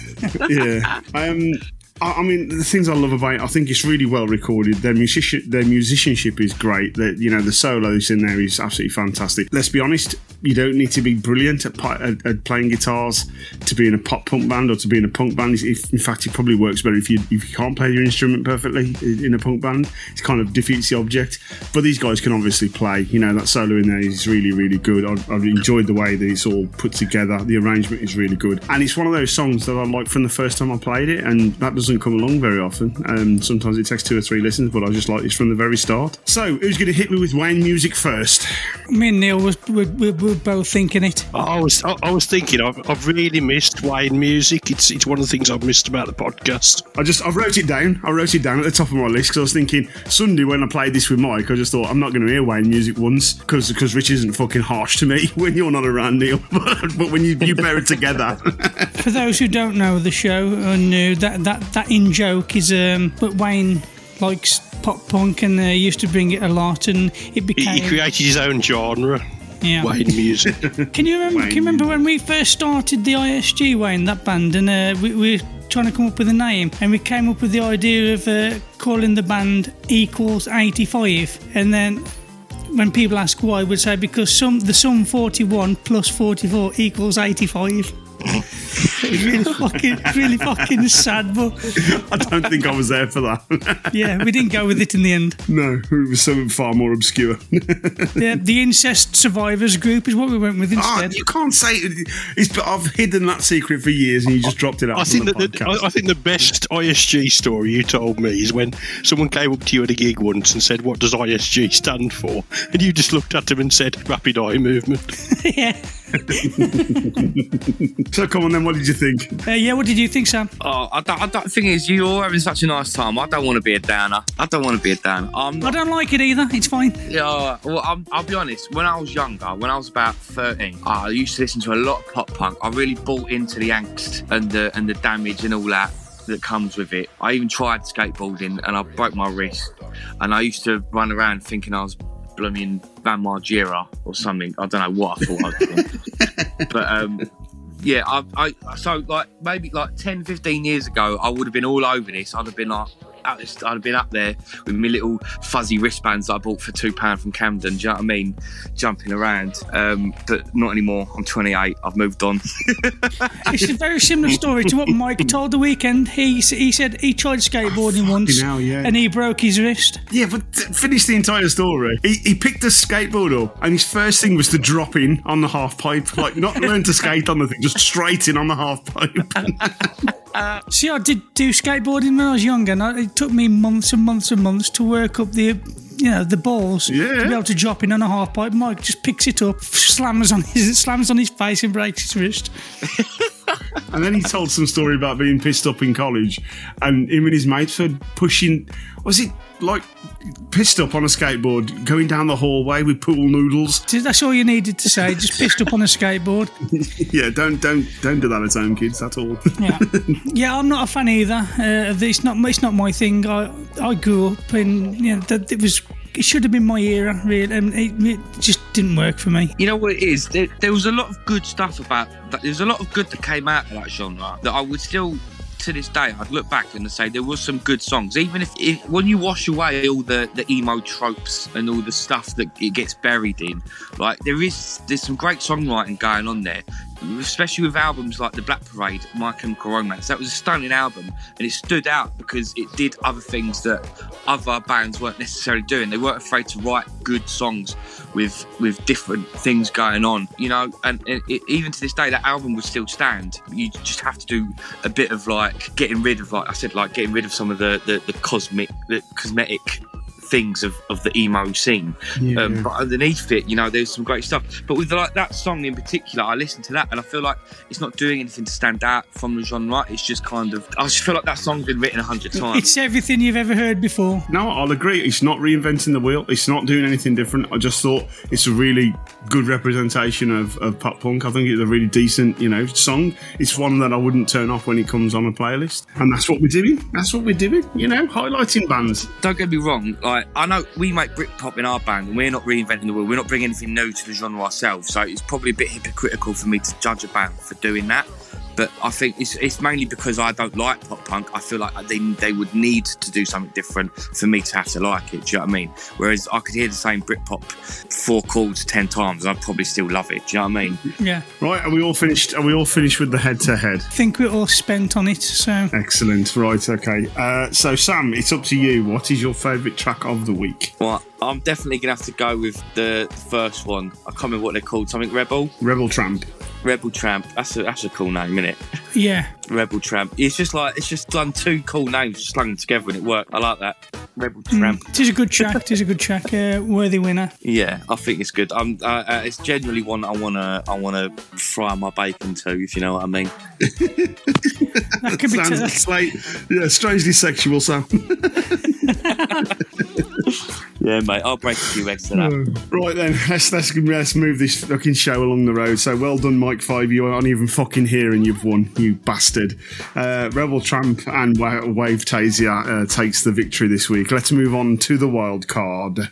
Yeah. Um, I mean, the things I love about it, I think it's really well recorded. Their musician, their musicianship is great. The, you know, the solos in there is absolutely fantastic. Let's be honest, you don't need to be brilliant at, at, at playing guitars to be in a pop punk band or to be in a punk band. If, in fact, it probably works better if you if you can't play your instrument perfectly in a punk band. It kind of defeats the object. But these guys can obviously play. You know, that solo in there is really, really good. I've, I've enjoyed the way that it's all put together. The arrangement is really good, and it's one of those songs that I like from the first time I played it, and that doesn't come along very often. Um, sometimes it takes two or three listens, but I just like this from the very start. So, who's going to hit me with Wayne music first? Me and Neil was we, we, we were both thinking it. I was I, I was thinking I've, I've really missed Wayne music. It's it's one of the things I've missed about the podcast. I just I wrote it down. I wrote it down at the top of my list because I was thinking Sunday when I played this with Mike, I just thought I'm not going to hear Wayne music once because because Rich isn't fucking harsh to me when you're not around, Neil. but, but when you you pair it together. For those who don't know the show and uh, that that that in joke is um, but Wayne likes pop punk and uh, used to bring it a lot, and it became. He, he created his own genre. Yeah. Wayne music. Can you remember? Wayne. Can you remember when we first started the I S G, Wayne, that band, and uh, we, we were trying to come up with a name, and we came up with the idea of uh, calling the band Equals eighty-five, and then when people ask why, we'd say because some the sum forty-one plus forty-four equals eighty-five. It's really fucking, really fucking sad, but I don't think I was there for that. Yeah, we didn't go with it in the end. No, it was something far more obscure. Yeah, the Incest Survivors Group is what we went with instead. Oh, you can't say it. It's, I've hidden that secret for years, and you just dropped it out. I think the that the, I, I think the best I S G story you told me is when someone came up to you at a gig once and said, "What does I S G stand for?" And you just looked at them and said, "Rapid Eye Movement." Yeah. So come on then, what did you think? Uh, yeah, what did you think, Sam? Oh, I don't, I don't, the thing is, you're all having such a nice time. I don't want to be a downer. I don't want to be a downer. I'm not, I don't like it either. It's fine. Yeah, well, I'm, I'll be honest. When I was younger, when I was about thirteen, I used to listen to a lot of pop punk. I really bought into the angst and the and the damage and all that that comes with it. I even tried skateboarding and I broke my wrist. And I used to run around thinking I was blooming Van Margera or something. I don't know what I thought I was doing. But um, yeah, I, I so like maybe like ten, fifteen years ago, I would have been all over this. I'd have been like, I'd have been up there with my little fuzzy wristbands that I bought for two pounds from Camden. Do you know what I mean? Jumping around, um, but not anymore. I'm twenty-eight. I've moved on. It's a very similar story to what Mike told the weekend. He he said he tried skateboarding once, hell, yeah. and he broke his wrist. Yeah, but finish the entire story. He, he picked a skateboard up, and his first thing was to drop in on the half pipe, like not learn to skate on the thing, just straight in on the half pipe. Uh, See, I did do skateboarding when I was younger, and I, it took me months and months and months to work up the, you know, the balls yeah. to be able to drop in on a half pipe. Mike just picks it up, slams on his slams on his face, and breaks his wrist. And then he told some story about being pissed up in college, and him and his mates were pushing. Was it like pissed up on a skateboard, going down the hallway with pool noodles? That's all you needed to say. Just pissed up on a skateboard. Yeah, don't don't don't do that at home, kids. At all. Yeah, yeah. I'm not a fan either. Uh, it's not it's not my thing. I I grew up and you know that it was. It should have been my era, really, and it, it just didn't work for me. You know what it is? There, there was a lot of good stuff about that. There was a lot of good that came out of that genre that I would still to this day, I'd look back and say there was some good songs. Even if, if when you wash away all the, the emo tropes and all the stuff that it gets buried in, like there is there's some great songwriting going on there. Especially with albums like The Black Parade, My Chemical Romance. That was a stunning album, and it stood out because it did other things that other bands weren't necessarily doing. They weren't afraid to write good songs with with different things going on, you know. And it, it, even to this day, that album would still stand. You just have to do a bit of like getting rid of, like I said, like getting rid of some of the the, the cosmic, the cosmetic things of, of the emo scene, yeah. um, but underneath it, you know, there's some great stuff. But with like that song in particular, I listen to that and I feel like it's not doing anything to stand out from the genre. It's just kind of, I just feel like that song's been written a hundred times. It's everything you've ever heard before. No, I'll agree. It's not reinventing the wheel. It's not doing anything different. I just thought it's a really good representation of, of pop punk. I think it's a really decent, you know, song. It's one that I wouldn't turn off when it comes on a playlist, and that's what we're doing. That's what we're doing. You know, highlighting bands. Don't get me wrong. Like, I know we make Britpop in our band and we're not reinventing the wheel. We're not bringing anything new to the genre ourselves. So it's probably a bit hypocritical for me to judge a band for doing that. But I think it's, it's mainly because I don't like pop punk. I feel like they they would need to do something different for me to have to like it. Do you know what I mean? Whereas I could hear the same Britpop four chords ten times and I'd probably still love it. Do you know what I mean? Yeah. Right. Are we all finished? Are we all finished with the head to head? I think we're all spent on it. So excellent. Right. Okay. Uh, so Sam, it's up to you. What is your favourite track of the week? Well, I'm definitely gonna have to go with the first one. I can't remember what they're called. Something Rebel. Rebel Tramp. Rebel Tramp. That's a that's a cool name, isn't it? Yeah. Rebel Tramp. It's just like it's just done two cool names, slung them together, and it worked. I like that. Rebel Tramp. Mm, it is a good track. It is a good track. Uh, worthy winner. Yeah, I think it's good. I'm. Uh, uh, it's generally one I wanna I wanna fry my bacon to, if you know what I mean. That could be sounds t- like, yeah, strangely sexual, Sam. Yeah, mate, I'll break a few eggs to that. Right then, let's, let's let's move this fucking show along the road. So well done, Mike Five. You aren't even fucking here and you've won, you bastard. Uh, Rebel Tramp and Wave Tasia uh, takes the victory this week. Let's move on to the wild card.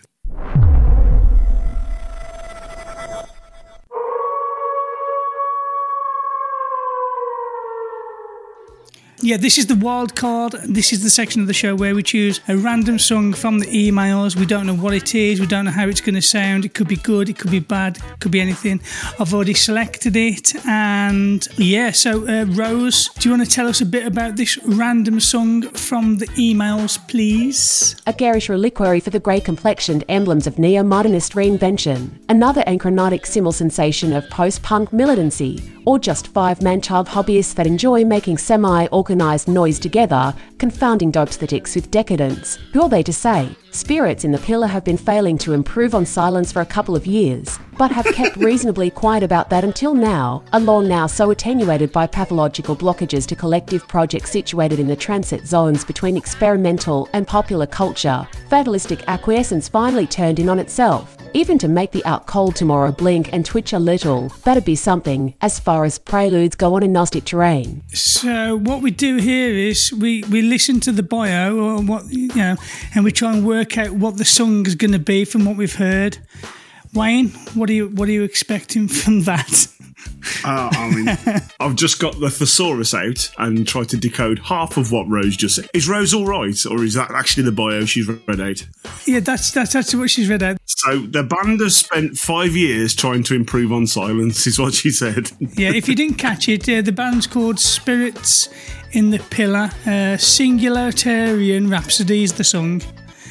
Yeah, this is the wild card. This is the section of the show where we choose a random song from the emails. We don't know what it is. We don't know how it's going to sound. It could be good. It could be bad. It could be anything. I've already selected it. And yeah, so uh, Rose, do you want to tell us a bit about this random song from the emails, please? A garish reliquary for the grey-complexioned emblems of neo-modernist reinvention. Another anchronotic simul sensation of post-punk militancy. Or just five man-child hobbyists that enjoy making semi-organised noise together, confounding dope-aesthetics with decadence. Who are they to say? Spirits in the Pillar have been failing to improve on silence for a couple of years, but have kept reasonably quiet about that until now, a law now so attenuated by pathological blockages to collective projects situated in the transit zones between experimental and popular culture. Fatalistic acquiescence finally turned in on itself. Even to make the out cold tomorrow blink and twitch a little, that'd be something, as far as preludes go on in Gnostic terrain. So what we do here is we, we listen to the bio, or what you know, and we try and work out what the song is going to be from what we've heard. Wayne, what are you what are you expecting from that? Uh, I mean, I've just got the thesaurus out and tried to decode half of what Rose just said. Is Rose all right, or is that actually the bio she's read out? Yeah, that's that's actually what she's read out. So the band has spent five years trying to improve on silence, is what she said. Yeah, if you didn't catch it, uh, the band's called Spirits in the Pillar. Uh, Singularitarian Rhapsody is the song.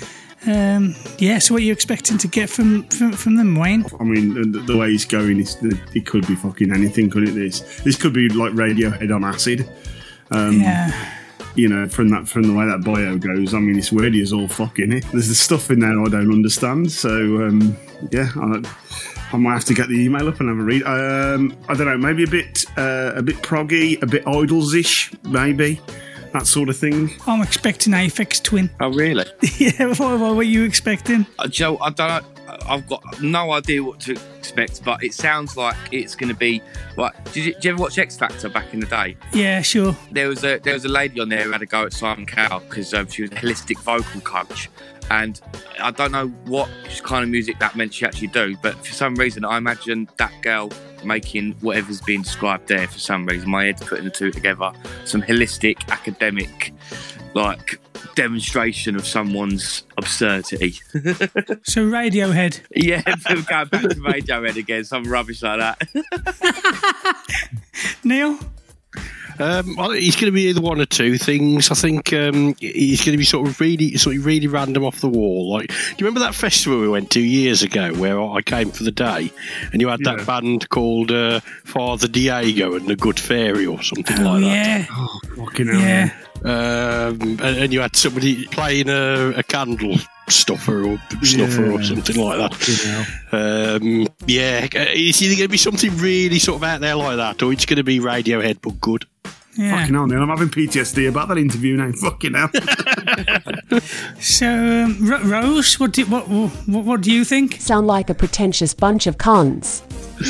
Um, yeah, so what are you expecting to get from, from, from them, Wayne? I mean, the, the way it's going, it's, it could be fucking anything, couldn't it? This this could be like Radiohead on acid. Um, yeah. You know, from that from the way that bio goes, I mean, it's wordy as all fucking it. There's the stuff in there I don't understand. So, um, yeah, I, I might have to get the email up and have a read. Um, I don't know, maybe a bit uh, a bit proggy, a bit Idols-ish, maybe. That sort of thing. I'm expecting Aphex Twin. Oh, really? Yeah, what, what were you expecting? Uh, Joe, I don't know. I've got no idea what to expect, but it sounds like it's going to be like. Did you, did you ever watch X Factor back in the day? Yeah, sure. There was a there was a lady on there who had a go at Simon Cowell because um, she was a holistic vocal coach, and I don't know what kind of music that meant she actually do, but for some reason I imagine that girl making whatever's being described there for some reason. My head's putting the two together. Some holistic, academic, like, demonstration of someone's absurdity. So Radiohead. Yeah, we'll go back to Radiohead again, some rubbish like that. Neil? Um, well, he's going to be either one or two things. I think um, he's going to be sort of really, sort of really random off the wall. Like, do you remember that festival we went to years ago where I came for the day, and you had yeah. that band called uh, Father Diego and the Good Fairy or something oh, like yeah. that? Oh, fucking hell. Yeah. Um, and, and you had somebody playing a, a candle stuffer or snuffer yeah. or something like that. Um, yeah, it's either going to be something really sort of out there like that, or it's going to be Radiohead but good. Yeah. Fucking hell, Neil, I'm having P T S D about that interview now. Fucking hell. So, um, R- Rose, what do, what, what what do you think? Sound like a pretentious bunch of cons.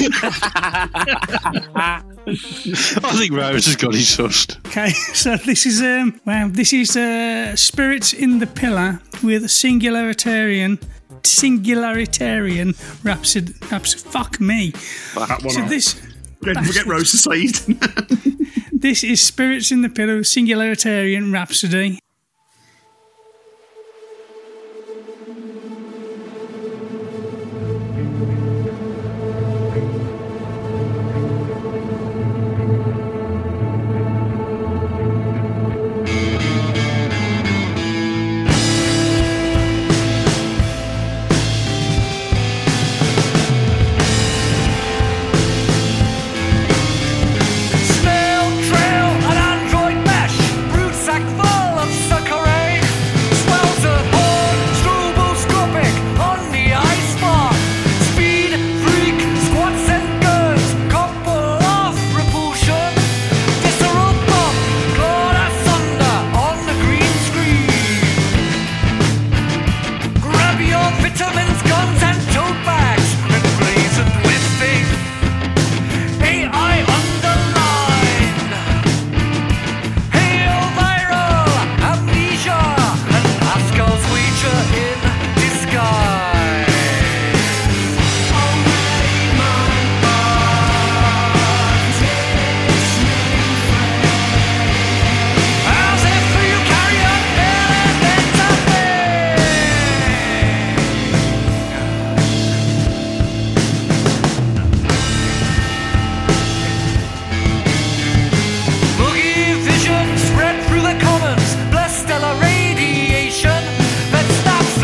I think Rose has got his sussed. Okay, so this is um, wow, this is uh, Spirits in the Pillar with Singularitarian, Singularitarian Rhapsody. Rhapsody fuck me. That one so off. this. Don't forget Rose to say it. This is Spirits in the Pillar, Singularitarian Rhapsody. Stella radiation that stops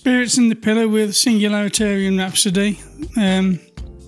Spirits in the Pillow with Singularitarian Rhapsody. Um,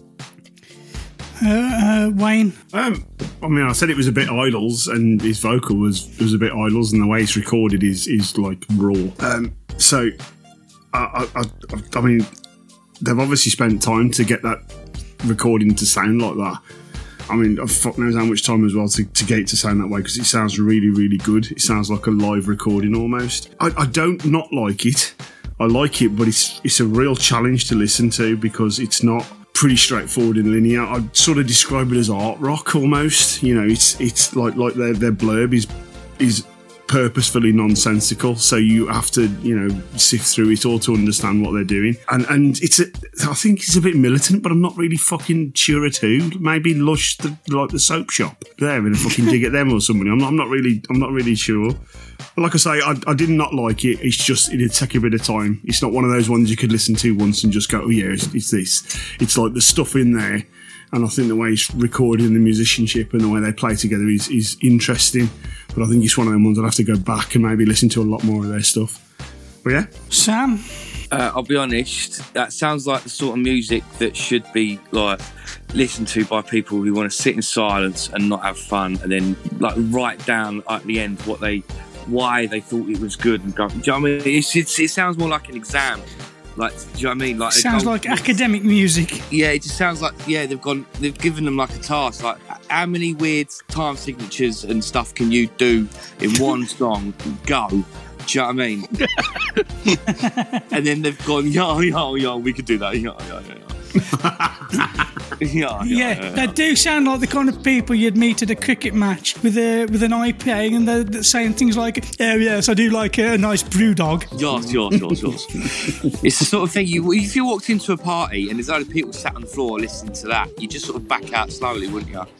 uh, uh, Wayne? Um, I mean, I said it was a bit Idols, and his vocal was, was a bit Idols, and the way it's recorded is, is like raw. Um, so, I, I, I, I mean, they've obviously spent time to get that recording to sound like that. I mean, I fuck knows how much time as well to, to get it to sound that way, because it sounds really, really good. It sounds like a live recording almost. I, I don't not like it. I like it, but it's it's a real challenge to listen to because it's not pretty straightforward and linear. I'd sort of describe it as art rock almost. You know, it's it's like like their their blurb is is purposefully nonsensical, so you have to, you know, sift through it all to understand what they're doing. And and it's a, I think it's a bit militant, but I'm not really fucking sure at who. Maybe Lush, the, like the soap shop. They're having a fucking dig at them or somebody. I'm not, I'm not really, I'm not really sure. But like I say, I, I did not like it. It's just, it'd take a bit of time. It's not one of those ones you could listen to once and just go, oh yeah, it's, it's this. It's like the stuff in there. And I think the way it's recorded and the musicianship and the way they play together is, is interesting. But I think it's one of them ones I'd have to go back and maybe listen to a lot more of their stuff. But yeah. Sam? Uh, I'll be honest, that sounds like the sort of music that should be like listened to by people who want to sit in silence and not have fun, and then like write down at the end what they, why they thought it was good. And go, do you know what I mean? It's, it's, it sounds more like an exam. Like, do you know what I mean? Like, sounds like academic music. Yeah, it just sounds like, yeah, they've gone, they've given them like a task. Like, how many weird time signatures and stuff can you do in one song? Go. Do you know what I mean? And then they've gone, yo, yo, yo, we could do that. Yo, yo, yo. yeah, yeah, yeah, yeah, they do sound like the kind of people you'd meet at a cricket match with a with an I P A, and they're, they're saying things like, "Oh yes, I do like a, a nice brew dog." Yes, yes, yes, yes. It's the sort of thing you, if you walked into a party and there's only people sat on the floor listening to that, you just sort of back out slowly, wouldn't you?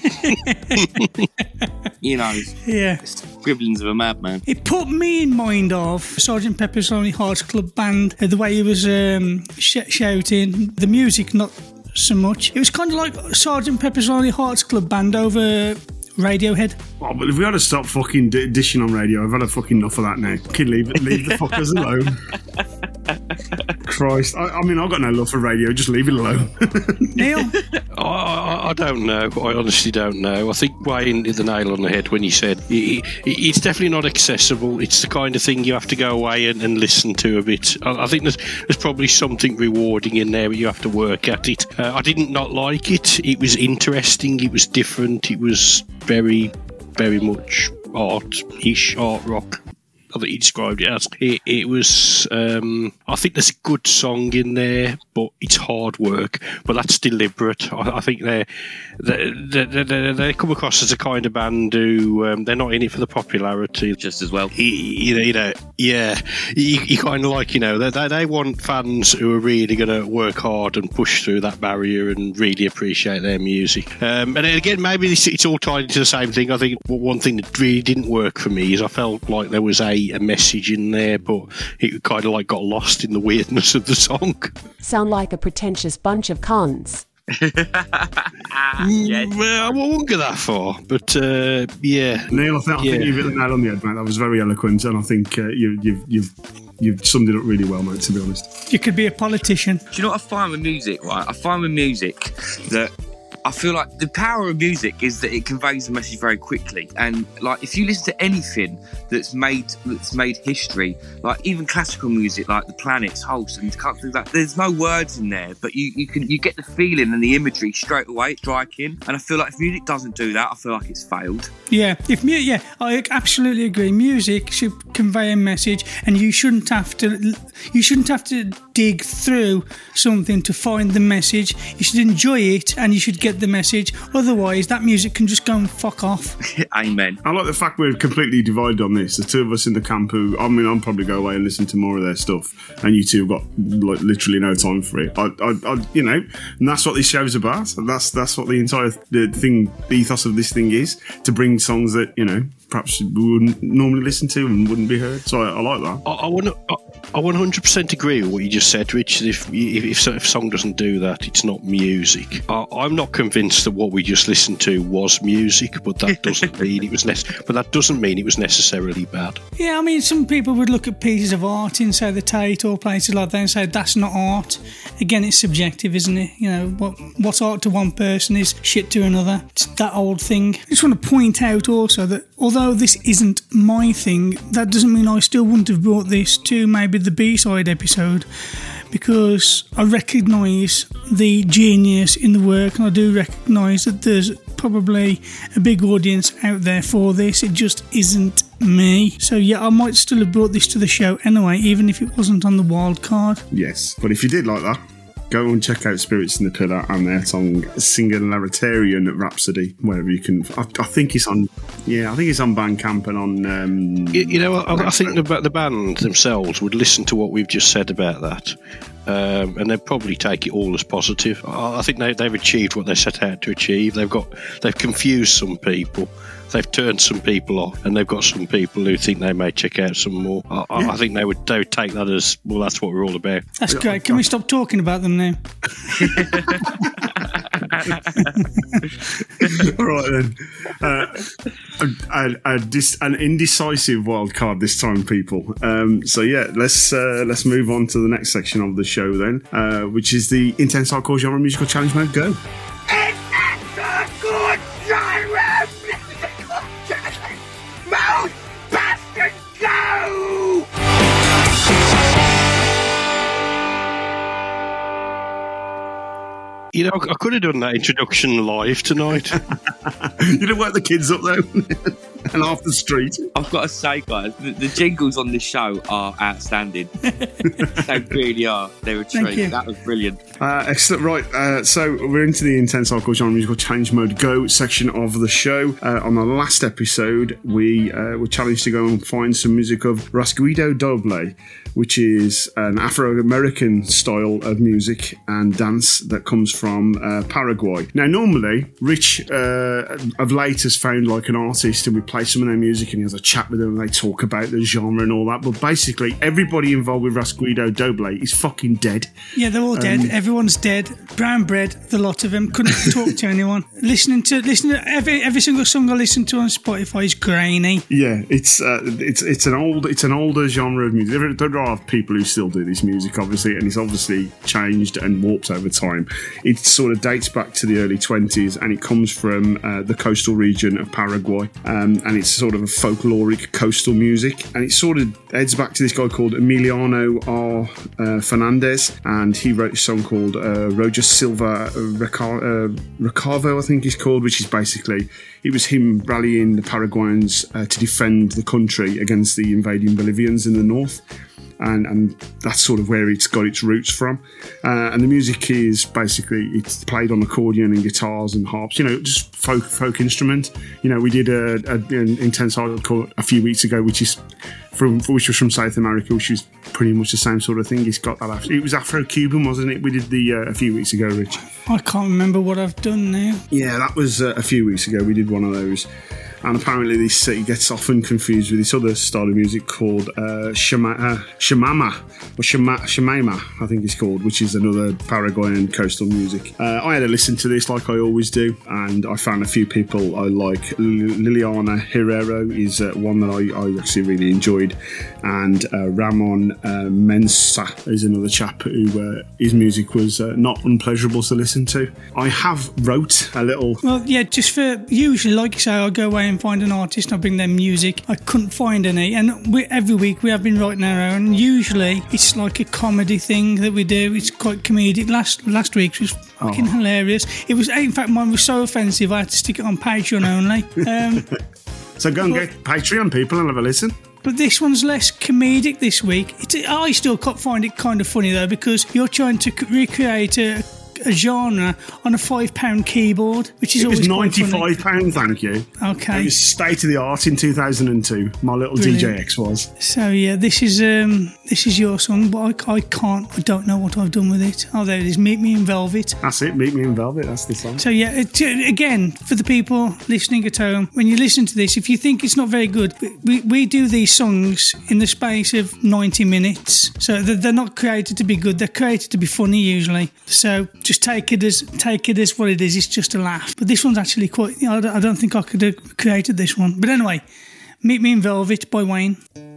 You know, yeah, scribblings of a madman. It put me in mind of Sergeant Pepper's Lonely Hearts Club Band, the way he was um, sh- shouting, the music not so much. It was kind of like Sergeant Pepper's Lonely Hearts Club Band over Radiohead. Oh, but if we had to stop fucking d- dishing on radio, I've had a fucking enough of that now. Can leave it, leave the fuckers alone. Christ, I, I mean, I've got no love for radio. Just leave it alone. Neil, I, I, I don't know. I honestly don't know. I think Wayne hit the nail on the head when he said it, it, it's definitely not accessible. It's the kind of thing you have to go away and, and listen to a bit. I, I think there's, there's probably something rewarding in there, but you have to work at it. Uh, I didn't not like it. It was interesting. It was different. It was very, very much art-ish, art rock. I think he described it as. It, it was, um, I think there's a good song in there, but it's hard work. But that's deliberate. I, I think they're, they they they they come across as a kind of band who, um, they're not in it for the popularity. Just as well. You know, you know yeah. You, you kind of like, you know, they, they want fans who are really going to work hard and push through that barrier and really appreciate their music. Um, and again, maybe this, it's all tied into the same thing. I think one thing that really didn't work for me is I felt like there was a a message in there, but it kind of like got lost in the weirdness of the song. Sound like a pretentious bunch of cons. Yes. Well, I won't go that far, but uh, yeah. Neil, I think, I yeah. think you've hit the nail on the head, mate. That was very eloquent, and I think uh, you, you've you've you've summed it up really well, mate. To be honest, you could be a politician. Do you know what I find with music? Right, I find with music that I feel like the power of music is that it conveys the message very quickly. And like, if you listen to anything that's made that's made history, like even classical music, like the planets, Holst, and stuff like that, there's no words in there, but you, you can you get the feeling and the imagery straight away, striking. And I feel like if music doesn't do that, I feel like it's failed. Yeah, if mu- yeah, I absolutely agree. Music should convey a message, and you shouldn't have to you shouldn't have to dig through something to find the message. You should enjoy it, and you should get the message. Otherwise, that music can just go and fuck off. Amen. I like the fact we're completely divided on this. The two of us in the camp who, I mean, I'll probably go away and listen to more of their stuff, and you two have got like literally no time for it. I, I, I you know, and that's what this show's about. That's that's what the entire the thing, the ethos of this thing is, to bring songs that, you know, perhaps we wouldn't normally listen to and wouldn't be heard. So I, I like that. I, I want I, I one hundred percent agree with what you just said, Rich. If if, if if song doesn't do that, it's not music. I, I'm not convinced that what we just listened to was music, but that doesn't mean it was nec- But that doesn't mean it was necessarily bad. Yeah, I mean, some people would look at pieces of art in, say, the Tate or places like that and say that's not art. Again, it's subjective, isn't it? You know, what what's art to one person is shit to another. It's that old thing. I just want to point out also that although this isn't my thing, that doesn't mean I still wouldn't have brought this to maybe the B-side episode, because I recognise the genius in the work, and I do recognise that there's probably a big audience out there for this. It just isn't me. So yeah, I might still have brought this to the show anyway, even if it wasn't on the wild card. Yes, but if you did like that, go and check out Spirits in the Pillar and their song Singularitarian Rhapsody, wherever you can. I, I think it's on, yeah, I think it's on Bandcamp and on. Um, you, you know, I, I think the, the band themselves would listen to what we've just said about that, um, and they'd probably take it all as positive. I, I think they, they've achieved what they set out to achieve. They've got, they've confused some people. They've turned some people off, and they've got some people who think they may check out some more. I, yeah. I think they would they would take that as, well, that's what we're all about. That's great. Can we stop talking about them now? All right then. Uh, a, a, a dis, an indecisive wild card this time, people. Um, so yeah, let's uh, let's move on to the next section of the show then, uh, which is the Intense Hardcore Genre Musical Challenge Mode. Go. You know, I could have done that introduction live tonight. You'd have woke the kids up though, and half the street. I've got to say, guys, the, the jingles on this show are outstanding. They really are. They're a treat. That was brilliant. Uh, excellent. Right, uh, so we're into the Intense Hardcore Genre Musical Challenge Mode Go section of the show. Uh, on the last episode, we uh, were challenged to go and find some music of Rasguido Doble, which is an Afro-American style of music and dance that comes from uh, Paraguay. Now, normally, Rich uh, of late has found like an artist and we play some of their music and he has a chat with them and they talk about the genre and all that. But basically, everybody involved with Rasguido Doble is fucking dead. Yeah, they're all um, dead. Everyone's dead. Brown bread, the lot of them. Couldn't talk to anyone. Listening to listening to every every single song I listen to on Spotify is grainy. Yeah, it's uh, it's it's an old it's an older genre of music. There, there are people who still do this music, obviously, and it's obviously changed and warped over time. It sort of dates back to the early twenties, and it comes from uh, the coastal region of Paraguay, um, and it's sort of a folkloric coastal music, and it sort of heads back to this guy called Emiliano R. Uh, Fernandez, and he wrote a song called uh, Roger Silva Recavo, uh, Recavo, I think he's called, which is basically, it was him rallying the Paraguayans uh, to defend the country against the invading Bolivians in the north. And, and that's sort of where it's got its roots from. Uh, and the music is basically, it's played on accordion and guitars and harps, you know, just folk folk instrument. You know, we did a, a, an Intense Hardcore a few weeks ago, which is from which was from South America, which is pretty much the same sort of thing. It's got that. Afro, it was Afro-Cuban, wasn't it? We did the uh, a few weeks ago, Rich. I can't remember what I've done now. Yeah, that was uh, a few weeks ago. We did one of those. And apparently this city gets often confused with this other style of music called uh, Shama, uh, Shamama, or Shama, Shamaima, I think it's called, which is another Paraguayan coastal music. Uh, I had a listen to this like I always do, and I found a few people I like. Liliana Herrero is uh, one that I, I actually really enjoyed, and uh, Ramon uh, Mensa is another chap who uh, his music was uh, not unpleasurable to listen to. I have wrote a little... Well, yeah, just for, usually, like you say, I'll go away and find an artist and I bring them music. I couldn't find any, and we, every week we have been writing our own. Usually it's like a comedy thing that we do. It's quite comedic. Last last week's was fucking oh. hilarious. It was, in fact, mine was so offensive I had to stick it on Patreon only. Um, so go and but, get Patreon, people, and have a listen. But this one's less comedic this week. It's, I still find it kind of funny though, because you're trying to recreate a a genre on a five pound keyboard, which is it always was quite funny. ninety-five pounds, thank you. Okay. It was state of the art in two thousand two. My little Brilliant. D J X was. So yeah, this is um, this is your song, but I, I can't, I don't know what I've done with it. Oh, there it is. Meet Me in Velvet. That's it. Meet Me in Velvet. That's the song. So yeah, it, again, for the people listening at home, when you listen to this, if you think it's not very good, we we do these songs in the space of ninety minutes. So they're, they're not created to be good. They're created to be funny usually. So just take it as take it as what it is. It's just a laugh. But this one's actually quite. You know, I don't- I don't think I could have created this one. But anyway, Meet Me in Velvet by Wayne.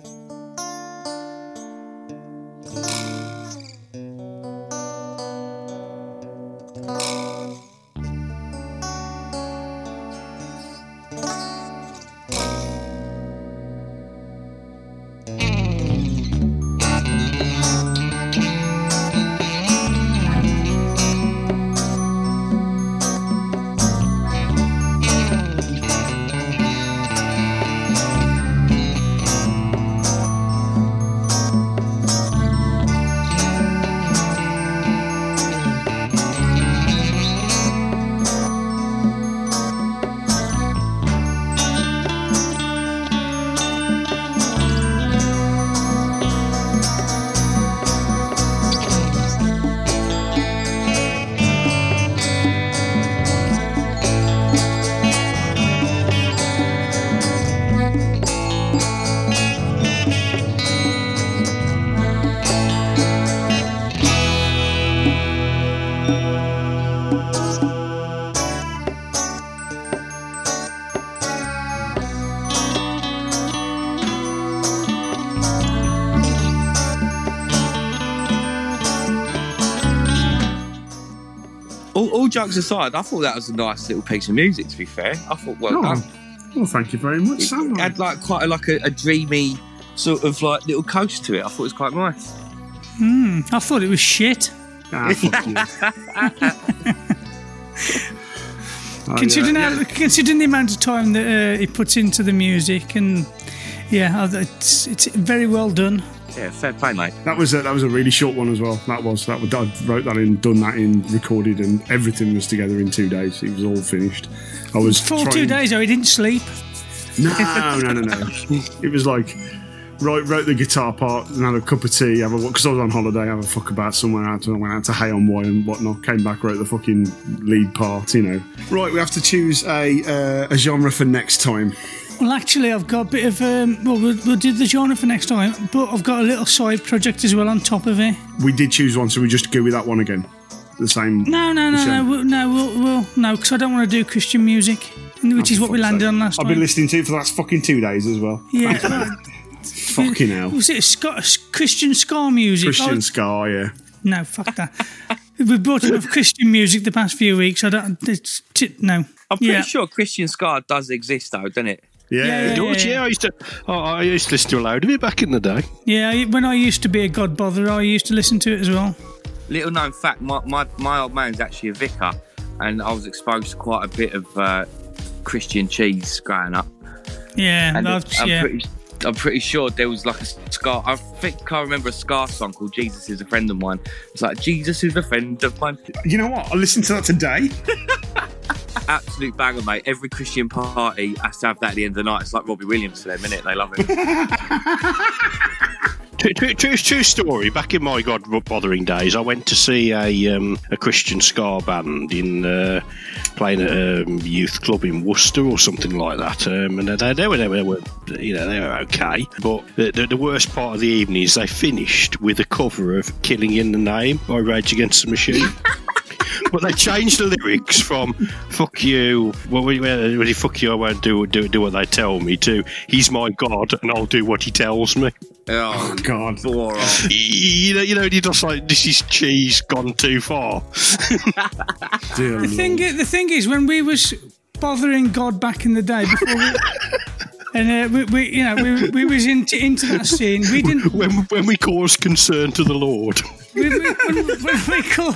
All, all jokes aside, I thought that was a nice little piece of music. To be fair, I thought well Oh, done. well, thank you very much, It Sam. had like quite a, like a, a dreamy sort of like little coast to it. I thought it was quite nice. Hmm, I thought it was shit. Ah, fuck you. Oh, Considering, yeah, how, yeah. considering the amount of time that uh, he puts into the music, and yeah, it's it's very well done. Yeah, fair play, mate. That was a, that was a really short one as well. That was that. Was, I wrote that in, done that in, recorded, and everything was together in two days. It was all finished. I was For trying, two days, though, he didn't sleep. No, no, no, no. It was like wrote wrote the guitar part, and had a cup of tea, have a because I was on holiday, have a fuck about somewhere. I went out to Hay on Wye and whatnot. Came back, wrote the fucking lead part. You know. Right, we have to choose a uh, a genre for next time. Well, actually, I've got a bit of um, well, we'll, we'll do the genre for next time, but I've got a little side project as well on top of it. We did choose one, so we just go with that one again. The same. No, no, no, the no, same. we'll, no, we'll, we'll no, because I don't want to do Christian music, which is what we landed on last I've time. been listening to it for the last fucking two days as well. Yeah. Fucking hell. Was it ska, Christian ska music? Christian Oh, Scar, yeah. No, fuck that. We've brought enough Christian music the past few weeks. I don't. It's, t- no. I'm pretty Yeah. sure Christian Scar does exist, though, doesn't it? Yeah, Yeah, It does, yeah. I used to, oh, I used to listen to a load of it back in the day. Yeah, I- when I used to be a God botherer, I used to listen to it as well. Little known fact, my, my, my old man's actually a vicar, and I was exposed to quite a bit of uh, Christian cheese growing up. Yeah, And I've, I'm, yeah. pretty, I'm pretty sure there was like a Scar. I think I remember a Scar song called Jesus is a Friend of Mine. It's like, Jesus is a friend of mine. You know what? I listened to that today. Absolute banger, mate. Every Christian party has to have that at the end of the night. It's like Robbie Williams to them, innit? They love it. True, true, true, true story. Back in my God bothering days, I went to see a um, a Christian ska band in uh, playing at a um, youth club in Worcester or something like that. Um, and they, they were, they were, you know, they were okay. But the, the, the worst part of the evening is they finished with a cover of "Killing in the Name" by Rage Against the Machine. But they changed the lyrics from "fuck you," well, when you fuck you, I won't do do do what they tell me to. "He's my God, and I'll do what he tells me." Oh, God. boring. You know, you know, you're just like, this is cheese gone too far. Dear The thing, i- the thing is, when we was bothering God back in the day, before we, and uh, we, we, you know, we, we was into into that scene. We didn't. when when we cause concern to the Lord. We, we, when, when we call,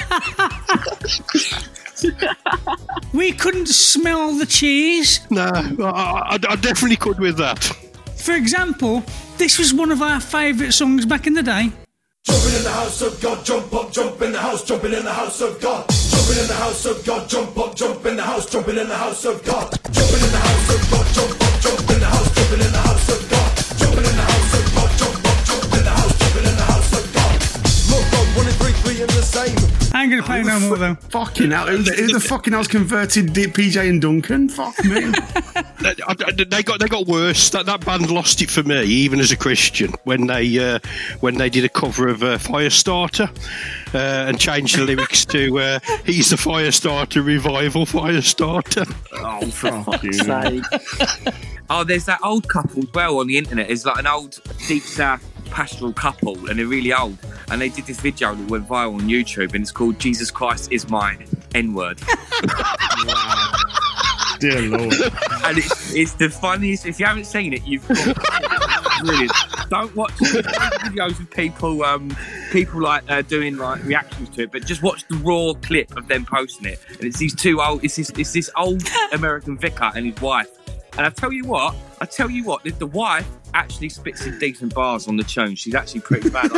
we couldn't smell the cheese. No, I, I, I definitely could with that. For example, this was one of our favourite songs back in the day. Jumping in the house of God, jump up, jump in the house, jumping in the house of God. Jumping in the house of God, jump up, jump in the house, jumping in the house of God. Jumping in the house of God, jump up, jump in the house, jumping in the house of God. Jumping in the house of God, jump up, jump in the house, jumping in the house of God. Look, God, one and three, three in the same. I ain't gonna play no more though. Fucking hell, who the, who the fucking hell's converted P J and Duncan? Fuck me. They got they got worse. That that band lost it for me, even as a Christian, when they uh, when they did a cover of uh, Firestarter uh, and changed the lyrics to uh, "He's the Firestarter Revival Firestarter." Oh, for fuck's sake! Oh, there's that old couple as well on the internet. It's like an old deep south pastoral couple, and they're really old. And they did this video that went viral on YouTube, and it's called "Jesus Christ is my N-word." Wow. Dear Lord. And it's, it's the funniest. If you haven't seen it, you've got brilliant. Don't watch videos of people, um, people like uh, doing like reactions to it, but just watch the raw clip of them posting it. And it's these two old. It's this. It's this old American vicar and his wife. And I tell you what, I tell you what, the, the wife actually spits in decent bars on the tune. She's actually pretty bad.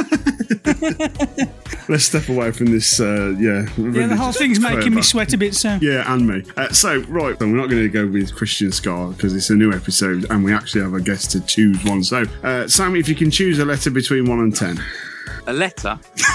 Let's step away from this, uh, yeah. Yeah, the whole thing's making forever. me sweat a bit, so. Yeah, and me. Uh, so, right, then we're not going to go with Christian Scar because it's a new episode and we actually have a guest to choose one. So, uh, Sam, if you can choose a letter between one and ten. A letter?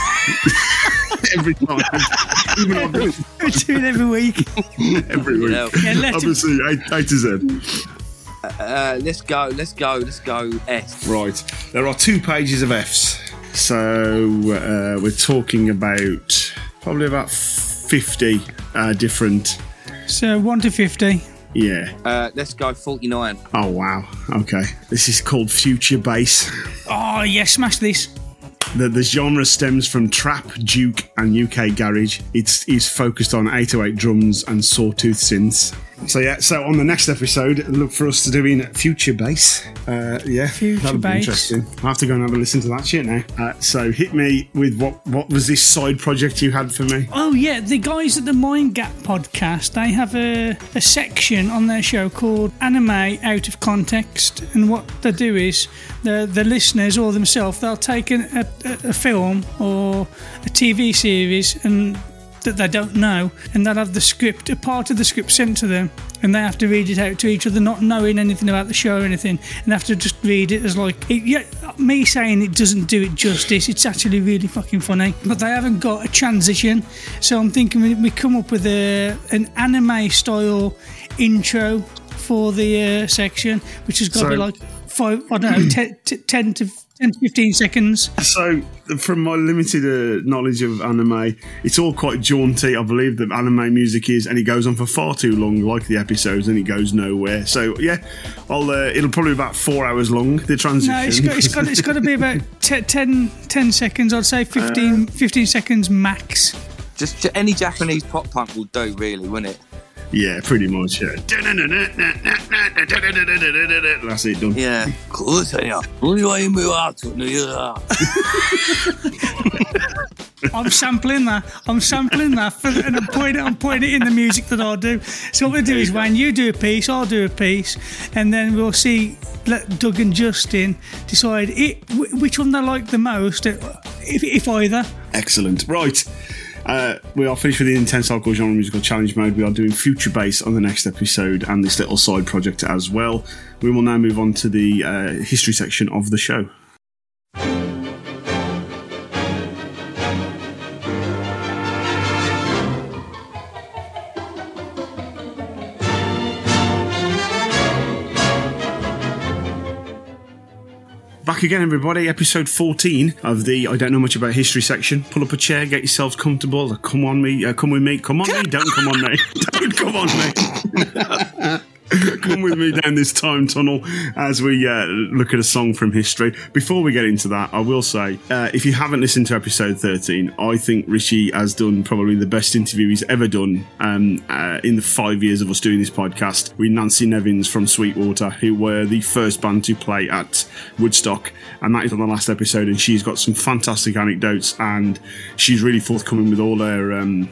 Every time. Even on we do it every week. Every week. Yeah, yeah letter. Obviously, A, A to Z. Uh, let's go, let's go, let's go S. Right. There are two pages of Fs. So uh, we're talking about probably about fifty uh, different. So one to fifty. Yeah. Uh, let's go forty-nine. Oh, wow. Okay. This is called Future Bass. Oh, yes, smash this. The, the genre stems from trap, juke, and U K garage. It's, it's focused on eight oh eight drums and sawtooth synths. So yeah, so on the next episode, look for us to doing Future Bass. Uh, yeah, Future that'll be Bass. interesting. I'll have to go and have a listen to that shit now. Uh, so hit me with what what was this side project you had for me? Oh yeah, the guys at the Mind Gap podcast, they have a, a section on their show called Anime Out of Context, and what they do is the the listeners or themselves, they'll take an, a, a film or a T V series and that they don't know, and they'll have the script, a part of the script sent to them, and they have to read it out to each other, not knowing anything about the show or anything, and they have to just read it as like, it, yeah, me saying it doesn't do it justice. It's actually really fucking funny, but they haven't got a transition, so I'm thinking we, we come up with a an anime style intro for the uh, section, which has got so, to be like five, I don't know, ten, ten to ten to fifteen seconds. So, from my limited uh, knowledge of anime, it's all quite jaunty. I believe that anime music is, and it goes on for far too long, like the episodes, and it goes nowhere. So, yeah, I'll. Uh, it'll probably be about four hours long. The transition. No, it's got, it's got, it's got to be about t- ten, ten seconds. I'd say fifteen, uh, fifteen seconds max. Just any Japanese pop punk will do, really, wouldn't it? Yeah, pretty much. Yeah. That's it, done. Yeah. I'm sampling that. I'm sampling that, for, and I'm putting it. I'm putting it in the music that I'll do. So what we'll do is, when you do a piece, I'll do a piece, and then we'll see. Let Doug and Justin decide it, which one they like the most, if, if either. Excellent. Right. Uh, we are finished with the Intense Hardcore Genre Musical Challenge mode. We are doing Future Bass on the next episode and this little side project as well. We will now move on to the uh, history section of the show. Back again, everybody. Episode fourteen of the I Don't Know Much About History section. Pull up a chair, get yourselves comfortable. Come on me, uh, come with me. Come on me, don't come on me. Don't come on me. Come with me down this time tunnel as we uh, look at a song from history. Before we get into that, I will say, uh, if you haven't listened to episode thirteen, I think Richie has done probably the best interview he's ever done um, uh, in the five years of us doing this podcast with Nancy Nevins from Sweetwater, who were the first band to play at Woodstock, and that is on the last episode, and she's got some fantastic anecdotes, and she's really forthcoming with all her um,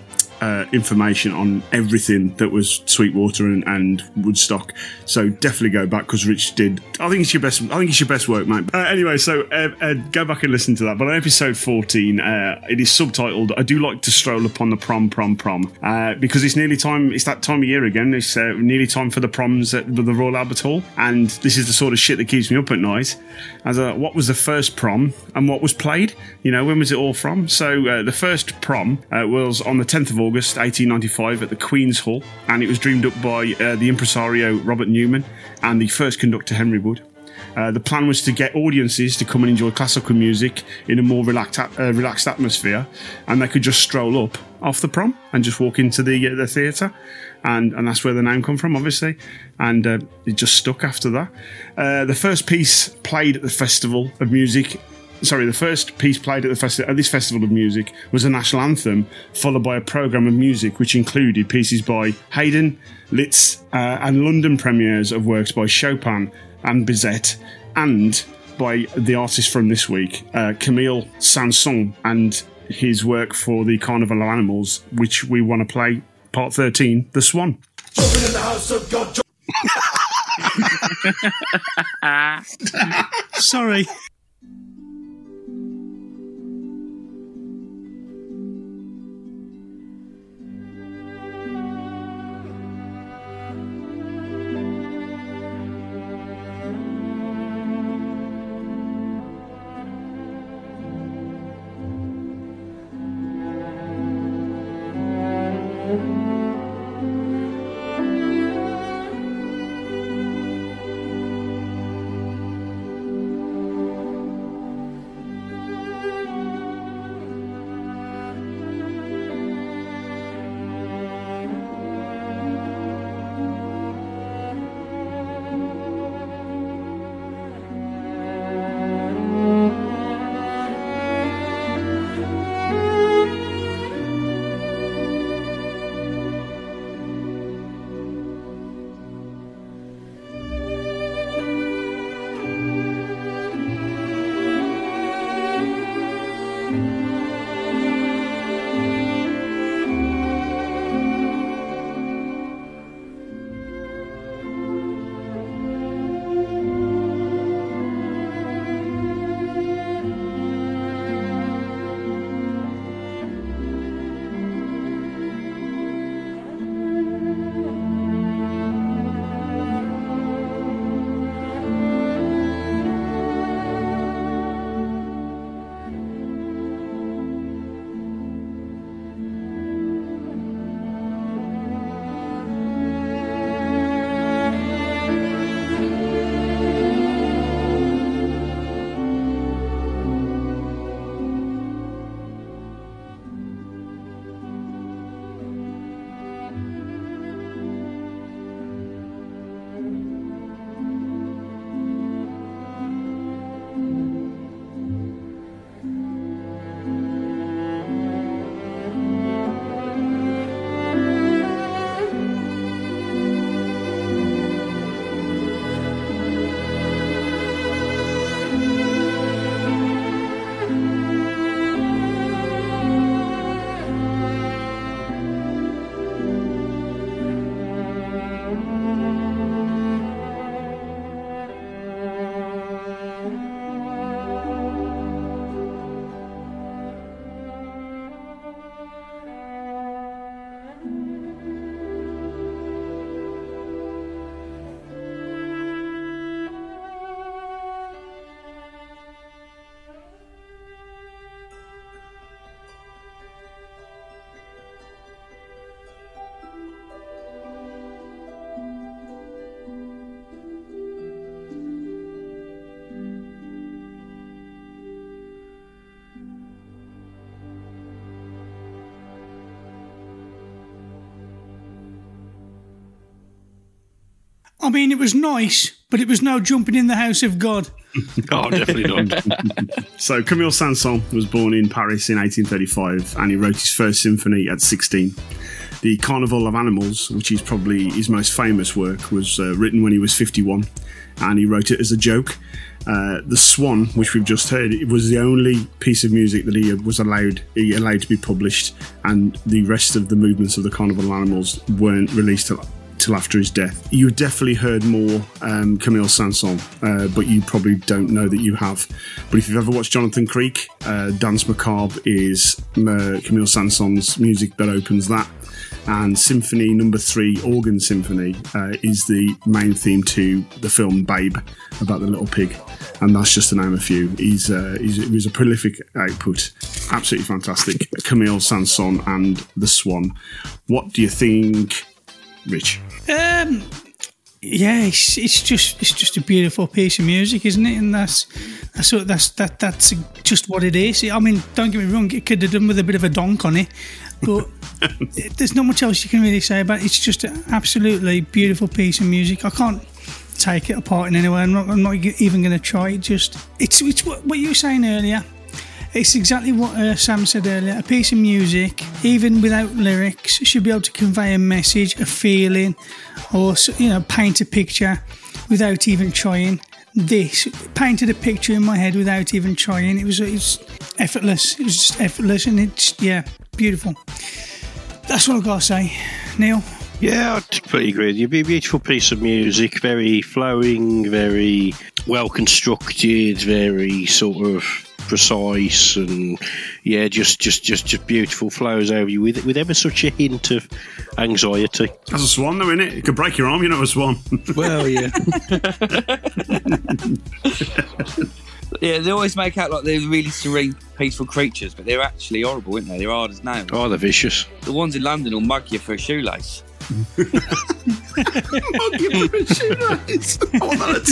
uh, information on everything that was Sweetwater and, and Woodstock. So definitely go back, because Rich did. I think it's your best. I think it's your best work, mate. Uh, anyway, so uh, uh, go back and listen to that. But on episode fourteen, uh, it is subtitled "I Do Like to Stroll Upon the Prom, Prom, Prom," uh, because it's nearly time. It's that time of year again. It's uh, nearly time for the proms at the Royal Albert Hall, and this is the sort of shit that keeps me up at night. As a, what was the first prom and what was played? You know, when was it all from? So uh, the first prom uh, was on the tenth of August, eighteen ninety-five, at the Queen's Hall, and it was dreamed up by uh, the impresario Robert Newman and the first conductor Henry Wood. Uh, the plan was to get audiences to come and enjoy classical music in a more relaxed, uh, relaxed atmosphere, and they could just stroll up off the prom and just walk into the uh, the theatre, and and that's where the name come from, obviously, and uh, it just stuck after that. Uh, the first piece played at the Festival of Music. Sorry, the first piece played at the festi- at this Festival of Music was a national anthem, followed by a programme of music which included pieces by Haydn, Liszt, uh, and London premieres of works by Chopin and Bizet, and by the artist from this week, uh, Camille Saint-Saëns, and his work for the Carnival of Animals, which we want to play, part thirteen, The Swan. Jumping in the house of God. Sorry. I mean, it was nice, but it was no jumping in the house of God. Oh, definitely not. So Camille Saint-Saëns was born in Paris in eighteen thirty-five, and he wrote his first symphony at sixteen. The Carnival of Animals, which is probably his most famous work, was uh, written when he was fifty-one, and he wrote it as a joke. Uh, the Swan, which we've just heard, it was the only piece of music that he was allowed he allowed to be published, and the rest of the movements of the Carnival Animals weren't released till, till after his death. You definitely heard more um, Camille Saint-Saëns, uh, but you probably don't know that you have. But if you've ever watched Jonathan Creek, uh, Dance Macabre is uh, Camille Saint-Saëns' music that opens that. And Symphony Number Three, Organ Symphony, uh, is the main theme to the film Babe, about the little pig, and that's just to name a few. He's, uh, he's he was a prolific output, absolutely fantastic. Camille Saint-Saëns and The Swan. What do you think, Rich? Um, yeah, it's, it's just it's just a beautiful piece of music, isn't it? And that's that's what, that's that that's just what it is. I mean, don't get me wrong, it could have done with a bit of a donk on it, but there's not much else you can really say about it. It's just an absolutely beautiful piece of music. I can't take it apart in any way. I'm not, I'm not even going to try. It just it's it's what, what you were saying earlier. It's exactly what uh, Sam said earlier. A piece of music, even without lyrics, should be able to convey a message, a feeling, or, you know, paint a picture without even trying. This painted a picture in my head without even trying. It was, it was effortless. It was just effortless, and it's, yeah, beautiful. That's what I've got to say. Neil? Yeah, I'd completely agree with you. Be a beautiful piece of music, very flowing, very well constructed, very sort of precise, and yeah, just just just just beautiful. Flows over you with with ever such a hint of anxiety. That's a swan, though, isn't it? It could break your arm, you know, a swan. Well, yeah. Yeah, they always make out like they're really serene, peaceful creatures, but they're actually horrible, aren't they? They're hard as nails. Oh, they're vicious. The ones in London will mug you for a shoelace. Mug you for a shoelace? I want that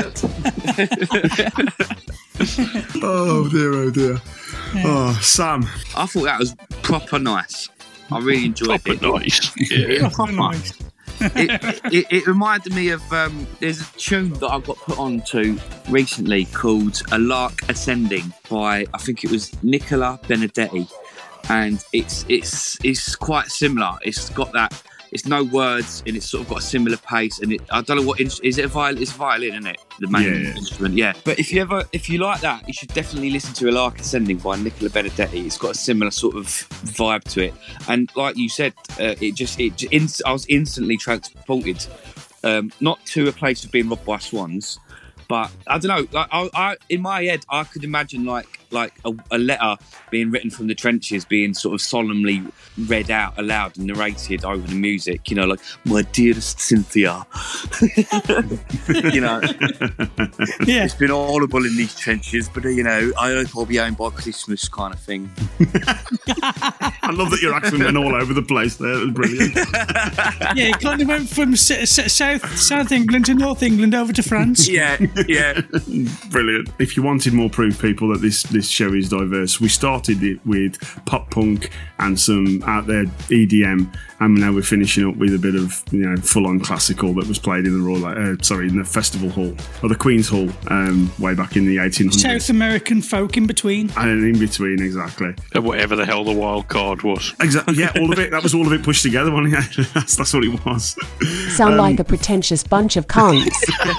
a t-shirt. Oh dear, oh dear. Oh, Sam. I thought that was proper nice. I really enjoyed proper it. Nice. Yeah, proper nice. it, it, it reminded me of um, there's a tune that I got put on to recently called A Lark Ascending by, I think it was Nicola Benedetti, and it's it's it's quite similar. It's got that, it's no words, and it's sort of got a similar pace, and it, I don't know what is it a violin? It's violin, isn't it? The main yeah, yeah. instrument, yeah. But if you ever if you like that, you should definitely listen to A Lark Ascending by Nicola Benedetti. It's got a similar sort of vibe to it, and like you said, uh, it just it inst- I was instantly transported, um, not to a place of being robbed by swans, but I don't know. Like I, I in my head, I could imagine like like a, a letter being written from the trenches, being sort of solemnly read out aloud and narrated over the music. You know, like, my dearest Cynthia. You know, yeah, it's been horrible in these trenches, but uh, you know, I hope I'll be home by Christmas, kind of thing. I love that your accent went all over the place there. It was brilliant. Yeah, it kind of went from s- s- South South England to North England over to France. Yeah, yeah. Brilliant. If you wanted more proof, people, that this, this show is diverse, we started it with pop punk and some out there E D M, and now we're finishing up with a bit of, you know, full-on classical that was played in the Royal, uh, sorry, in the Festival Hall, or the Queen's Hall, um, way back in the eighteen hundreds. South American folk in between. And in between, exactly. And whatever the hell the wild card was. Exactly. Yeah, all of it. That was all of it pushed together, wasn't it? that's, that's what it was. Sound Um, like a pretentious bunch of cunts.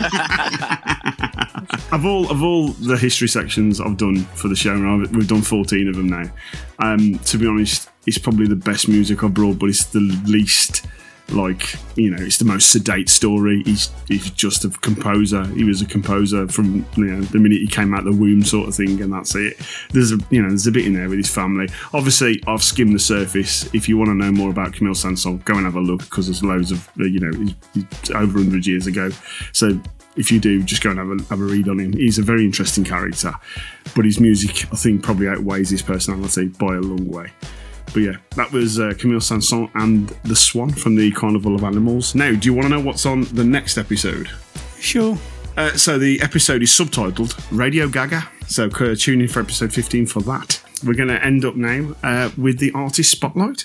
Of all of all the history sections I've done for the show, and I've, we've done fourteen of them now. Um, to be honest, it's probably the best music I've brought, but it's the least, like, you know, it's the most sedate story. He's he's just a composer. He was a composer from, you know, the minute he came out of the womb, sort of thing, and that's it. There's a you know there's a bit in there with his family. Obviously, I've skimmed the surface. If you want to know more about Camille Saint-Saëns, go and have a look, because there's loads of, you know, he's, he's over one hundred years ago. So if you do, just go and have a, have a read on him. He's a very interesting character, but his music, I think, probably outweighs his personality by a long way. But yeah, that was uh, Camille Saint-Saëns and The Swan from the Carnival of Animals. Now, do you want to know what's on the next episode? Sure. Uh, so the episode is subtitled Radio Gaga, so uh, tune in for episode fifteen for that. We're going to end up now uh, with the Artist Spotlight.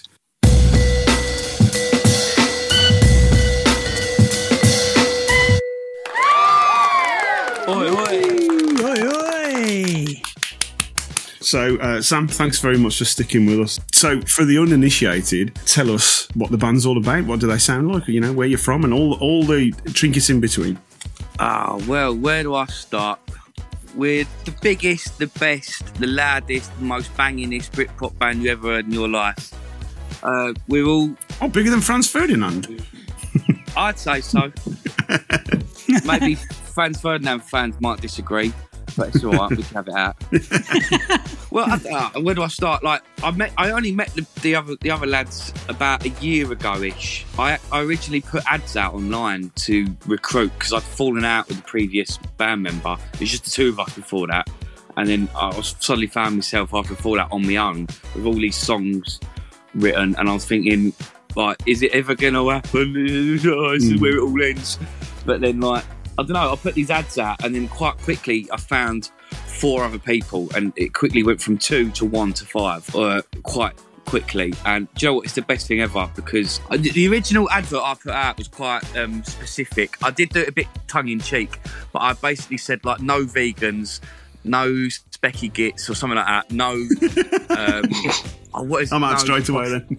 Oi, oi. Oi, oi. So, uh, Sam, thanks very much for sticking with us. So, for the uninitiated, tell us what the band's all about. What do they sound like? You know, where you're from, and all all the trinkets in between. Ah, well, where do I start? we're the biggest, the best, the loudest, the most bangingest Britpop band you ever heard in your life. Uh, we're all... Oh, bigger than Franz Ferdinand? I'd say so. Maybe Franz Ferdinand fans might disagree, but it's all right. We can have it out. Well, I, uh, where do I start? Like, I met, I only met the, the other the other lads about a year ago-ish. I, I originally put ads out online to recruit because I'd fallen out with the previous band member. It was just the two of us before that, and then I was suddenly found myself after a fallout on my own with all these songs written, and I was thinking, like, is it ever going to happen? This is where it all ends. But then, like, I don't know, I put these ads out, and then quite quickly I found four other people, and it quickly went from two to one to five, uh, quite quickly. And do you know what? It's the best thing ever, because the original advert I put out was quite um, specific. I did do it a bit tongue-in-cheek, but I basically said, like, no vegans, no specky gits or something like that, no... Um, oh, what is I'm out no, straight away then.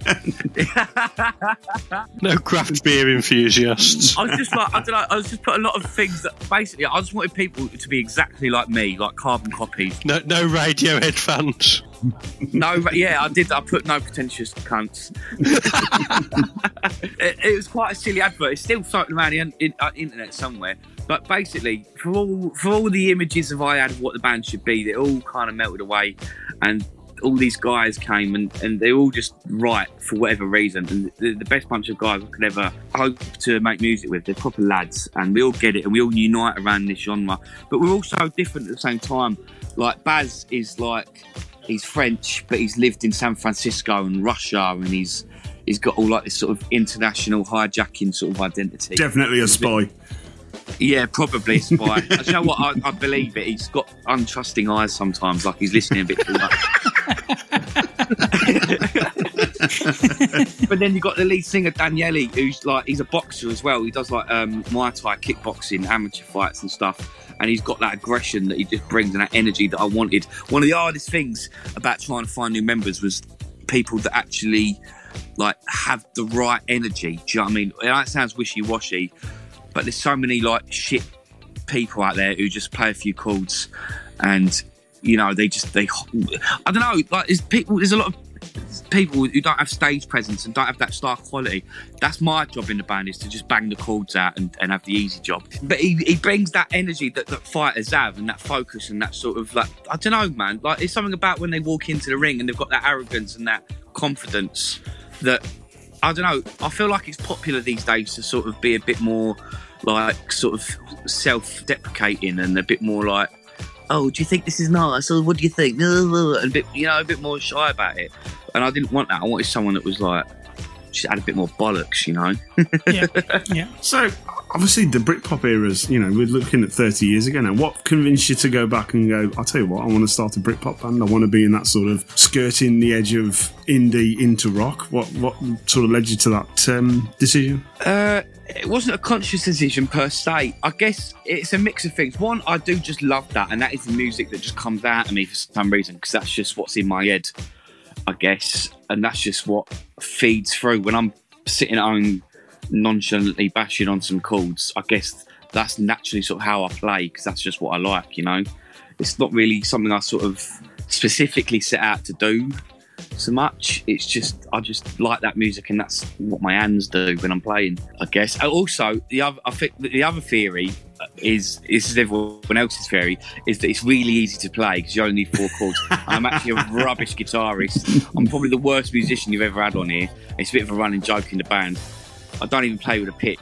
No craft beer enthusiasts. I was just like, I don't know, I was just put a lot of things that basically I just wanted people to be exactly like me, like carbon copies. No, no Radiohead fans. No, yeah, I did. I put no pretentious cunts. it, it was quite a silly advert. It's still floating around the in, in, uh, internet somewhere. But basically, for all for all the images of I had of what the band should be, they all kind of melted away, and all these guys came, and, and they're all just right for whatever reason. And the, the best bunch of guys I could ever hope to make music with. They're proper lads, and we all get it, and we all unite around this genre. But we're all so different at the same time. Like, Baz is like, he's French, but he's lived in San Francisco and Russia, and he's he's got all like this sort of international hijacking sort of identity. Definitely a spy. Yeah, probably a spy. You know what? I, I believe it. He's got untrusting eyes sometimes, like he's listening a bit too much. But then you've got the lead singer, Daniele, who's like, he's a boxer as well. He does like um, Muay Thai, kickboxing, amateur fights and stuff. And he's got that aggression that he just brings and that energy that I wanted. One of the hardest things about trying to find new members was people that actually like have the right energy. Do you know what I mean? It sounds wishy-washy, but there's so many like shit people out there who just play a few chords and, you know, they just, they, I don't know, like there's people, there's a lot of people who don't have stage presence and don't have that star quality. That's my job in the band, is to just bang the chords out and, and have the easy job. But he, he brings that energy that, that fighters have, and that focus and that sort of like, I don't know, man, like there's something about when they walk into the ring and they've got that arrogance and that confidence that, I don't know, I feel like it's popular these days to sort of be a bit more like sort of self-deprecating and a bit more like, oh, do you think this is nice? Or what do you think? And a bit, you know, a bit more shy about it. And I didn't want that. I wanted someone that was like, just had a bit more bollocks, you know? Yeah, yeah. So, obviously, the Britpop era's, you know, we're looking at thirty years ago now. What convinced you to go back and go, I'll tell you what, I want to start a Britpop band. I want to be in that sort of skirting the edge of indie into rock. What what sort of led you to that um, decision? Uh, it wasn't a conscious decision per se. I guess it's a mix of things. One, I do just love that, and that is the music that just comes out of me for some reason, because that's just what's in my head, I guess. And that's just what feeds through when I'm sitting at home nonchalantly bashing on some chords. I guess that's naturally sort of how I play, because that's just what I like, you know. It's not really something I sort of specifically set out to do so much. It's just, I just like that music, and that's what my hands do when I'm playing, I guess. Also, the other, I think the other theory is, this is everyone else's theory, is that it's really easy to play because you only need four chords. I'm actually a rubbish guitarist. I'm probably the worst musician you've ever had on here. It's a bit of a running joke in the band. I don't even play with a pick.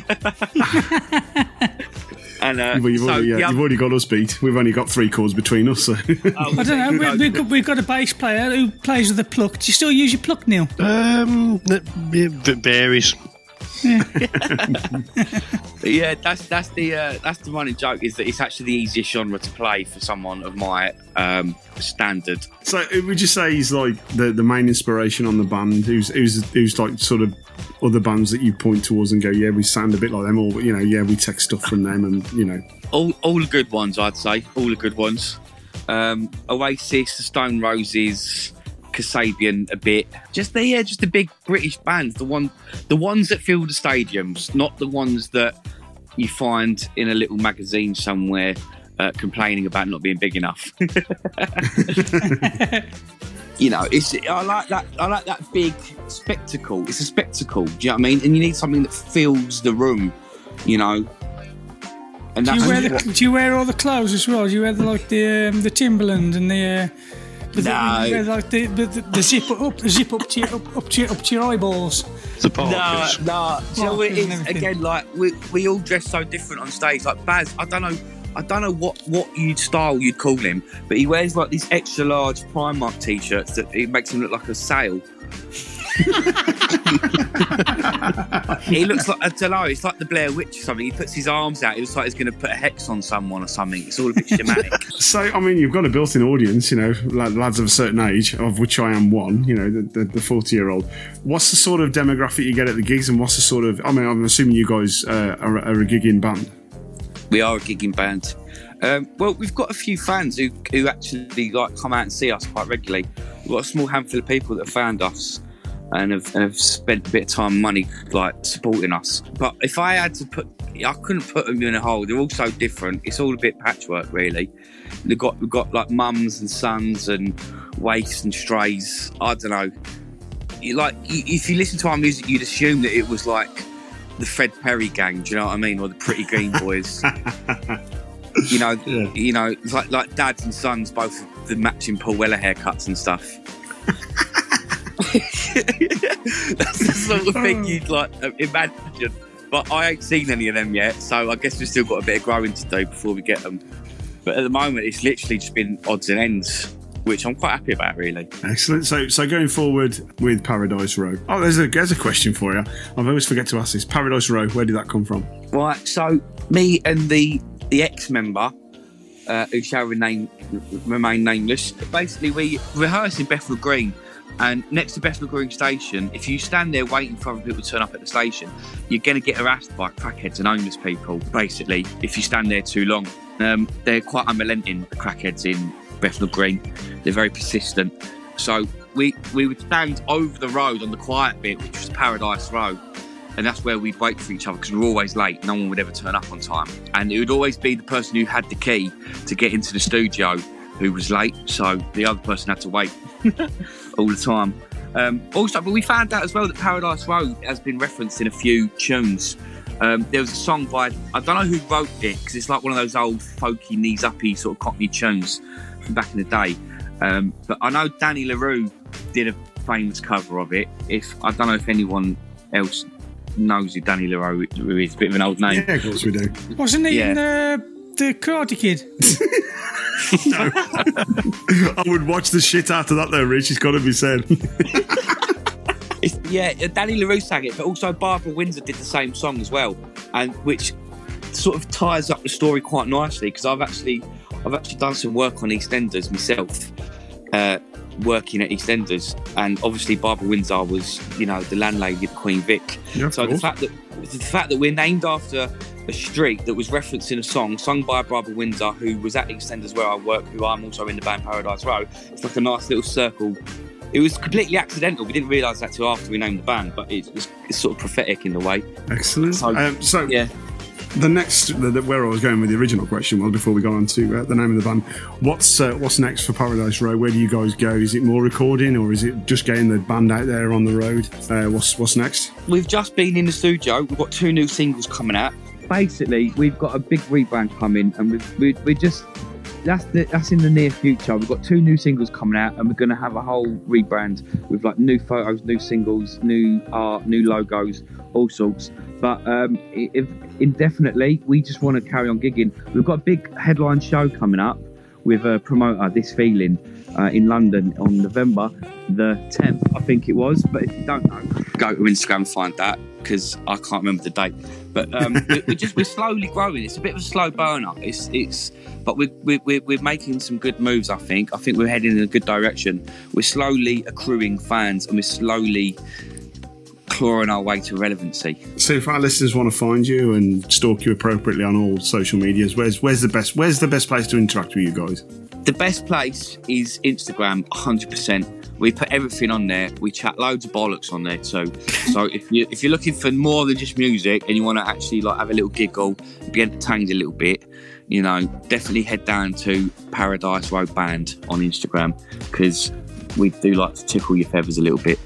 And, uh, well, you've, so, already, yeah, yeah, you've already got us beat. We've only got three chords between us. So. Oh, I don't know. We, we've, got, we've got a bass player who plays with a pluck. Do you still use your pluck, Neil? Um, it varies. Yeah. Yeah, that's that's the uh, that's the running joke, is that it's actually the easiest genre to play for someone of my um, standard. So, would you say he's like the, the main inspiration on the band? Who's who's who's like sort of other bands that you point towards and go, yeah, we sound a bit like them, or you know, yeah, we take stuff from them, and you know, all all the good ones, I'd say, all the good ones. Um, Oasis, the Stone Roses, Kasabian a bit. Just the yeah, just the big British bands, the one, the ones that fill the stadiums, not the ones that you find in a little magazine somewhere uh, complaining about not being big enough. You know, it's I like that. I like that big spectacle. It's a spectacle. Do you know what I mean? And you need something that fills the room. You know. And do that's you wear the, what, do you wear all the clothes as well? Do you wear the, like the um, the Timberland and the? Uh, the no. You wear, like the, the, the zip up, the zip up to your, up, up to your, up to your eyeballs. The Parkers. No, no. Do you know what it is? Again, like we we all dress so different on stage. Like Baz, I don't know. I don't know what, what you'd style you'd call him, but he wears like these extra large Primark t-shirts that it makes him look like a sail. He looks like, I don't know, it's like the Blair Witch or something. He puts his arms out, he looks like he's going to put a hex on someone or something. It's all a bit schematic. So, I mean, you've got a built-in audience, you know, lads of a certain age, of which I am one, you know, the, the, the forty-year-old. What's the sort of demographic you get at the gigs, and what's the sort of, I mean, I'm assuming you guys uh, are, are a gigging band. We are a gigging band. Um, well, we've got a few fans who who actually like come out and see us quite regularly. We've got a small handful of people that have found us and have, and have spent a bit of time and money like supporting us. But if I had to put, I couldn't put them in a hole. They're all so different. It's all a bit patchwork, really. We've got we've got like mums and sons and waifs and strays. I don't know. You, like if you listen to our music, you'd assume that it was like the Fred Perry gang, do you know what I mean, or the Pretty Green Boys. You know, yeah. you know, it's like like dads and sons, both the matching Paul Weller haircuts and stuff. That's the sort of thing you'd like imagine. But I ain't seen any of them yet, so I guess we've still got a bit of growing to do before we get them. But at the moment, it's literally just been odds and ends, which I'm quite happy about, really. Excellent. So, so going forward with Paradise Row. Oh, there's a there's a question for you. I always forget to ask this. Paradise Row, where did that come from? Right. So, me and the the ex-member, uh, who shall remain remain nameless. Basically, we rehearse in Bethnal Green, and next to Bethnal Green station, if you stand there waiting for other people to turn up at the station, you're going to get harassed by crackheads and homeless people. Basically, if you stand there too long, um, they're quite unrelenting. The crackheads in Bethnal Green, they're very persistent. So we we would stand over the road on the quiet bit, which was Paradise Row, and that's where we'd wait for each other because we were always late. No one would ever turn up on time, and it would always be the person who had the key to get into the studio who was late, so the other person had to wait all the time. Um, also, but we found out as well that Paradise Row has been referenced in a few tunes. Um, there was a song by, I don't know who wrote it, because it's like one of those old folky, knees-uppy sort of Cockney tunes from back in the day. Um, but I know Danny LaRue did a famous cover of it. If I don't know if anyone else knows who Danny LaRue is. A bit of an old name. Yeah, of course we do. Wasn't he Yeah. in uh, the Karate Kid? No. I would watch the shit out of that though, Rich. It's got to be said. It's, yeah, Danny LaRue sang it, but also Barbara Windsor did the same song as well, and which sort of ties up the story quite nicely because I've actually I've actually done some work on EastEnders myself, uh, working at EastEnders, and obviously Barbara Windsor was, you know, the landlady of Queen Vic. Yeah, of so the course. fact that the fact that we're named after a street that was referenced in a song sung by Barbara Windsor, who was at EastEnders where I work, who I'm also in the band Paradise Row, it's like a nice little circle. It was completely accidental. We didn't realise that till after we named the band, but it's, it's, it's sort of prophetic in a way. Excellent. So, um, so yeah. the next, the, the, where I was going with the original question was before we got on to uh, the name of the band. What's uh, what's next for Paradise Row? Where do you guys go? Is it more recording, or is it just getting the band out there on the road? Uh, what's what's next? We've just been in the studio. We've got two new singles coming out. Basically, we've got a big rebrand coming, and we've, we we just that's the, that's in the near future. We've got two new singles coming out, and we're going to have a whole rebrand with like new photos, new singles, new art, new logos, all sorts. But um, if, indefinitely, we just want to carry on gigging. We've got a big headline show coming up with a promoter, This Feeling, uh, in London on November the tenth, I think it was. But if you don't know, go to Instagram and find that, because I can't remember the date. But um, we, we're just we're slowly growing. It's a bit of a slow burner. It's it's, but we're we're we're making some good moves. I think. I think we're heading in a good direction. We're slowly accruing fans, and we're slowly clawing our way to relevancy. So if our listeners want to find you and stalk you appropriately on all social medias, where's where's the best where's the best place to interact with you guys? The best place is Instagram, one hundred percent. We put everything on there. We chat loads of bollocks on there. So, so if you if you're looking for more than just music and you want to actually like have a little giggle, be entertained a little bit, you know, definitely head down to Paradise Road Band on Instagram, because we do like to tickle your feathers a little bit.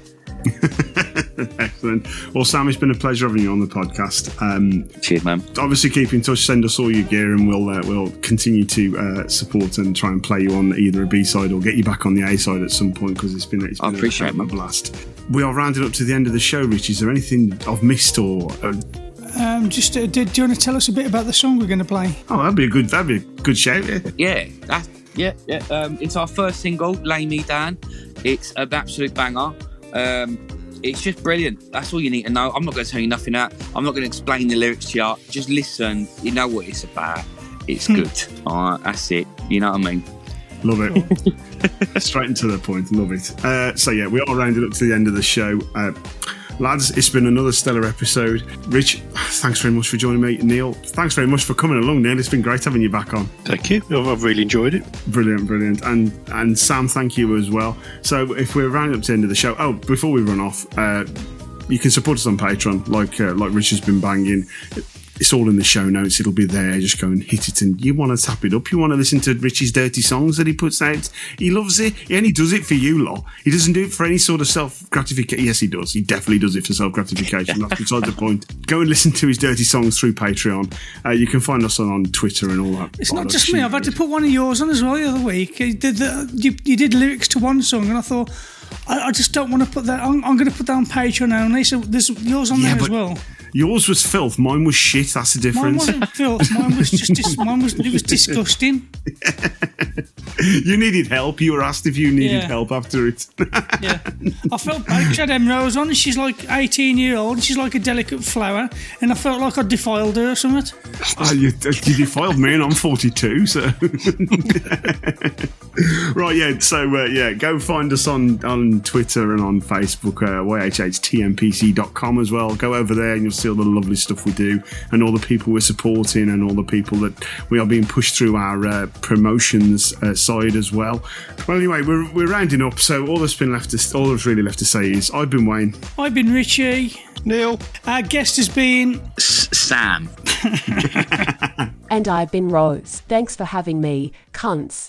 Excellent. Well, Sam, it's been a pleasure having you on the podcast. Um, Cheers, man. Obviously, keep in touch. Send us all your gear, and we'll uh, we'll continue to uh, support and try and play you on either a B side or get you back on the A side at some point, because it's been it's been I appreciate a, a blast. We are rounding up to the end of the show, Rich. Is there anything I've missed or? Uh, Um, just uh, do, do you want to tell us a bit about the song we're going to play? Oh, that'd be a good that'd be a good shout. Yeah, yeah, that's, yeah, yeah. Um, it's our first single, "Lay Me Down." It's an absolute banger. Um, it's just brilliant. That's all you need to know. I'm not going to tell you nothing out. I'm not going to explain the lyrics to you. Just listen. You know what it's about. It's good. All right, that's it. You know what I mean? Love it. Straight into the point. Love it. Uh, so yeah, we are rounded up to the end of the show. Uh, Lads, it's been another stellar episode. Rich, thanks very much for joining me. Neil, thanks very much for coming along, Neil. It's been great having you back on. Thank you. I've really enjoyed it. Brilliant, brilliant. And and Sam, thank you as well. So if we're rounding up to the end of the show, oh, before we run off, uh, you can support us on Patreon, like uh, like Rich has been banging. It's all in the show notes. It'll be there. Just go and hit it. And you want to tap it up. You want to listen to Richie's dirty songs that he puts out. He loves it. He only does it for you lot. He doesn't do it for any sort of self-gratification. Yes, he does. He definitely does it for self-gratification. That's beside the point. Go and listen to his dirty songs through Patreon. Uh, you can find us on, on Twitter and all that. It's not just me. I've had to put one of yours on as well the other week. You did, the, you, you did lyrics to one song, and I thought, I, I just don't want to put that. I'm, I'm going to put that on Patreon only. So there's yours on yeah, there as well. Yours was filth. Mine was shit. That's the difference. Mine wasn't filth. Mine was just. Dis- mine was. It was disgusting. You needed help. You were asked if you needed Yeah. help after it. Yeah, I felt bad. She had Em Rose on, and she's like eighteen year old. And she's like a delicate flower, and I felt like I defiled her or something. Oh, you, you defiled me, and I'm forty-two. So right, yeah. So uh, yeah, go find us on on Twitter and on Facebook, uh, y h h t m p c dot com as well. Go over there, and you'll see all the lovely stuff we do, and all the people we're supporting, and all the people that we are being pushed through our uh, promotions uh, side as well. Well, anyway, we're we're rounding up. So all that's been left to all that's really left to say is I've been Wayne. I've been Richie. Neil. Our guest has been S- Sam. And I've been Rose. Thanks for having me, cunts.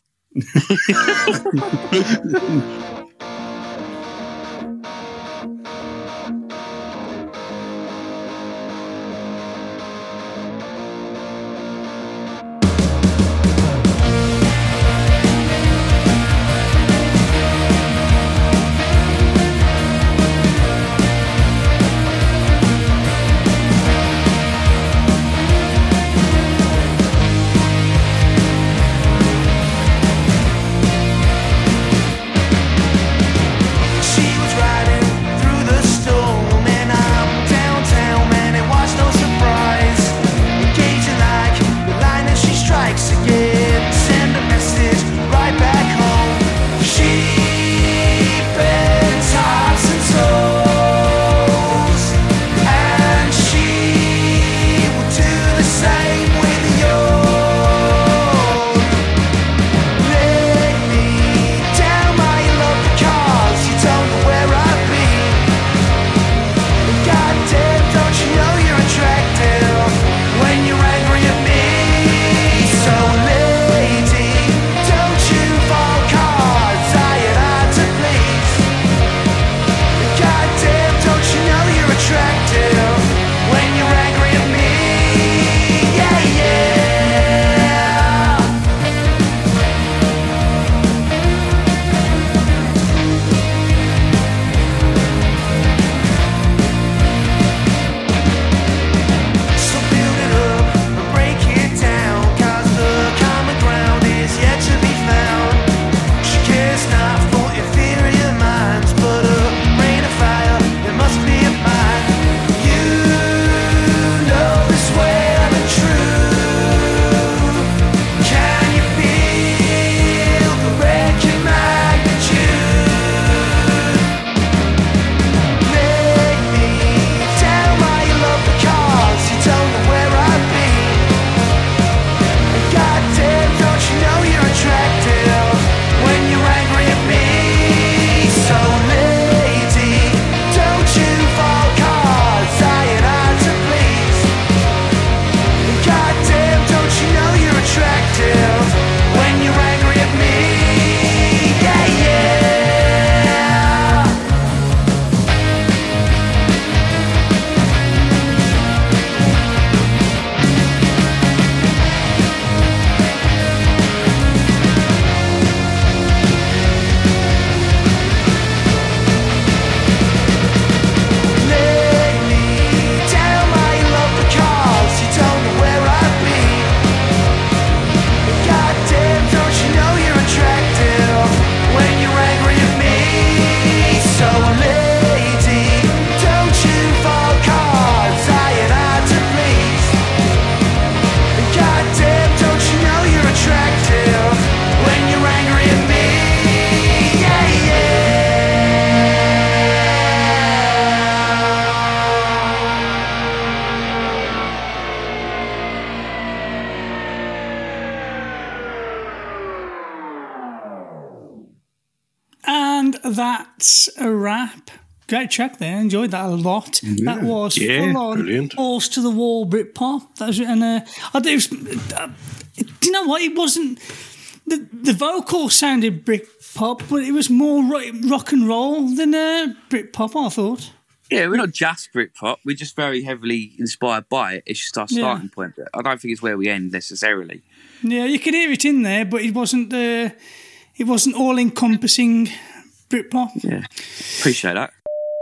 that's a wrap. Great track there. Enjoyed that a lot. Yeah. That was Yeah, full on, brilliant. balls to the wall Britpop. That was, and uh, I think it was, uh, do you know what? It wasn't the the vocal sounded Britpop, but it was more rock, rock and roll than uh, Britpop. I thought. Yeah, we're not just Britpop. We're just very heavily inspired by it. It's just our starting Yeah. point. I don't think it's where we end necessarily. Yeah, you could hear it in there, but it wasn't. Uh, it wasn't all encompassing Britpop. Yeah, appreciate that.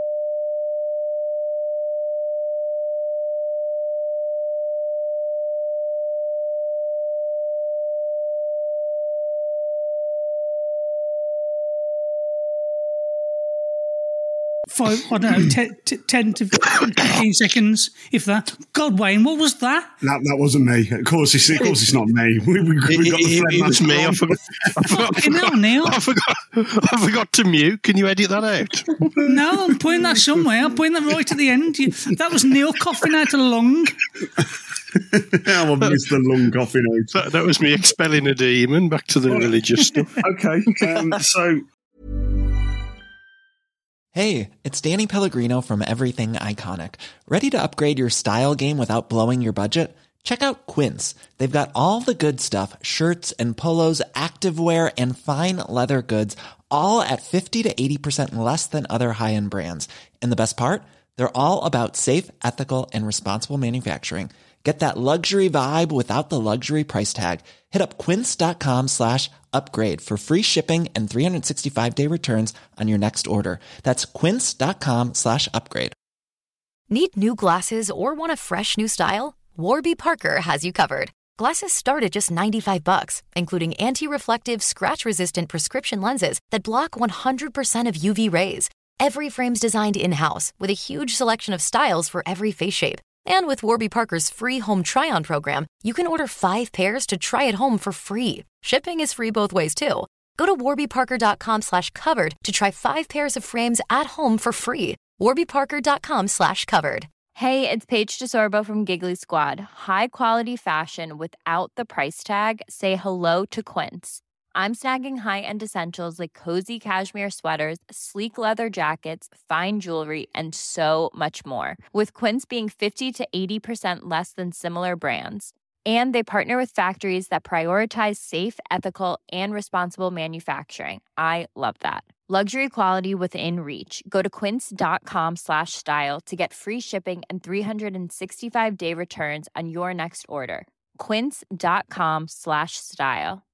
Five, I don't know, ten, t- ten to fifteen seconds, if that. God, Wayne, what was that? That that wasn't me. Of course, it's, of course it's not me. We, we, we got It, the it, Fled it was Master me. I on. forgot. I forgot, I Fucking hell, Neil. I forgot. I forgot to mute. Can you edit that out? No, I'm putting that somewhere. I'm putting that right at the end. You, that was Neil coughing out a lung. How I missed the lung coughing out. That, that was me expelling a demon. Back to the religious stuff. Okay, um, so Hey, it's Danny Pellegrino from Everything Iconic. Ready to upgrade your style game without blowing your budget? Check out Quince. They've got all the good stuff, shirts and polos, activewear, and fine leather goods, all at fifty to eighty percent less than other high-end brands. And the best part? They're all about safe, ethical, and responsible manufacturing. Get that luxury vibe without the luxury price tag. Hit up quince.com slash upgrade for free shipping and three sixty-five day returns on your next order. That's quince.com slash upgrade. Need new glasses or want a fresh new style? Warby Parker has you covered. Glasses start at just ninety-five bucks, including anti-reflective, scratch-resistant prescription lenses that block one hundred percent of U V rays. Every frame's designed in-house with a huge selection of styles for every face shape. And with Warby Parker's free home try-on program, you can order five pairs to try at home for free. Shipping is free both ways, too. Go to warbyparker.com slash covered to try five pairs of frames at home for free. warbyparker.com slash covered. Hey, it's Paige DeSorbo from Giggly Squad. High quality fashion without the price tag. Say hello to Quince. I'm snagging high-end essentials like cozy cashmere sweaters, sleek leather jackets, fine jewelry, and so much more. With Quince being fifty to eighty percent less than similar brands. And they partner with factories that prioritize safe, ethical, and responsible manufacturing. I love that. Luxury quality within reach. Go to quince.com slash style to get free shipping and three sixty-five day returns on your next order. Quince.com slash style.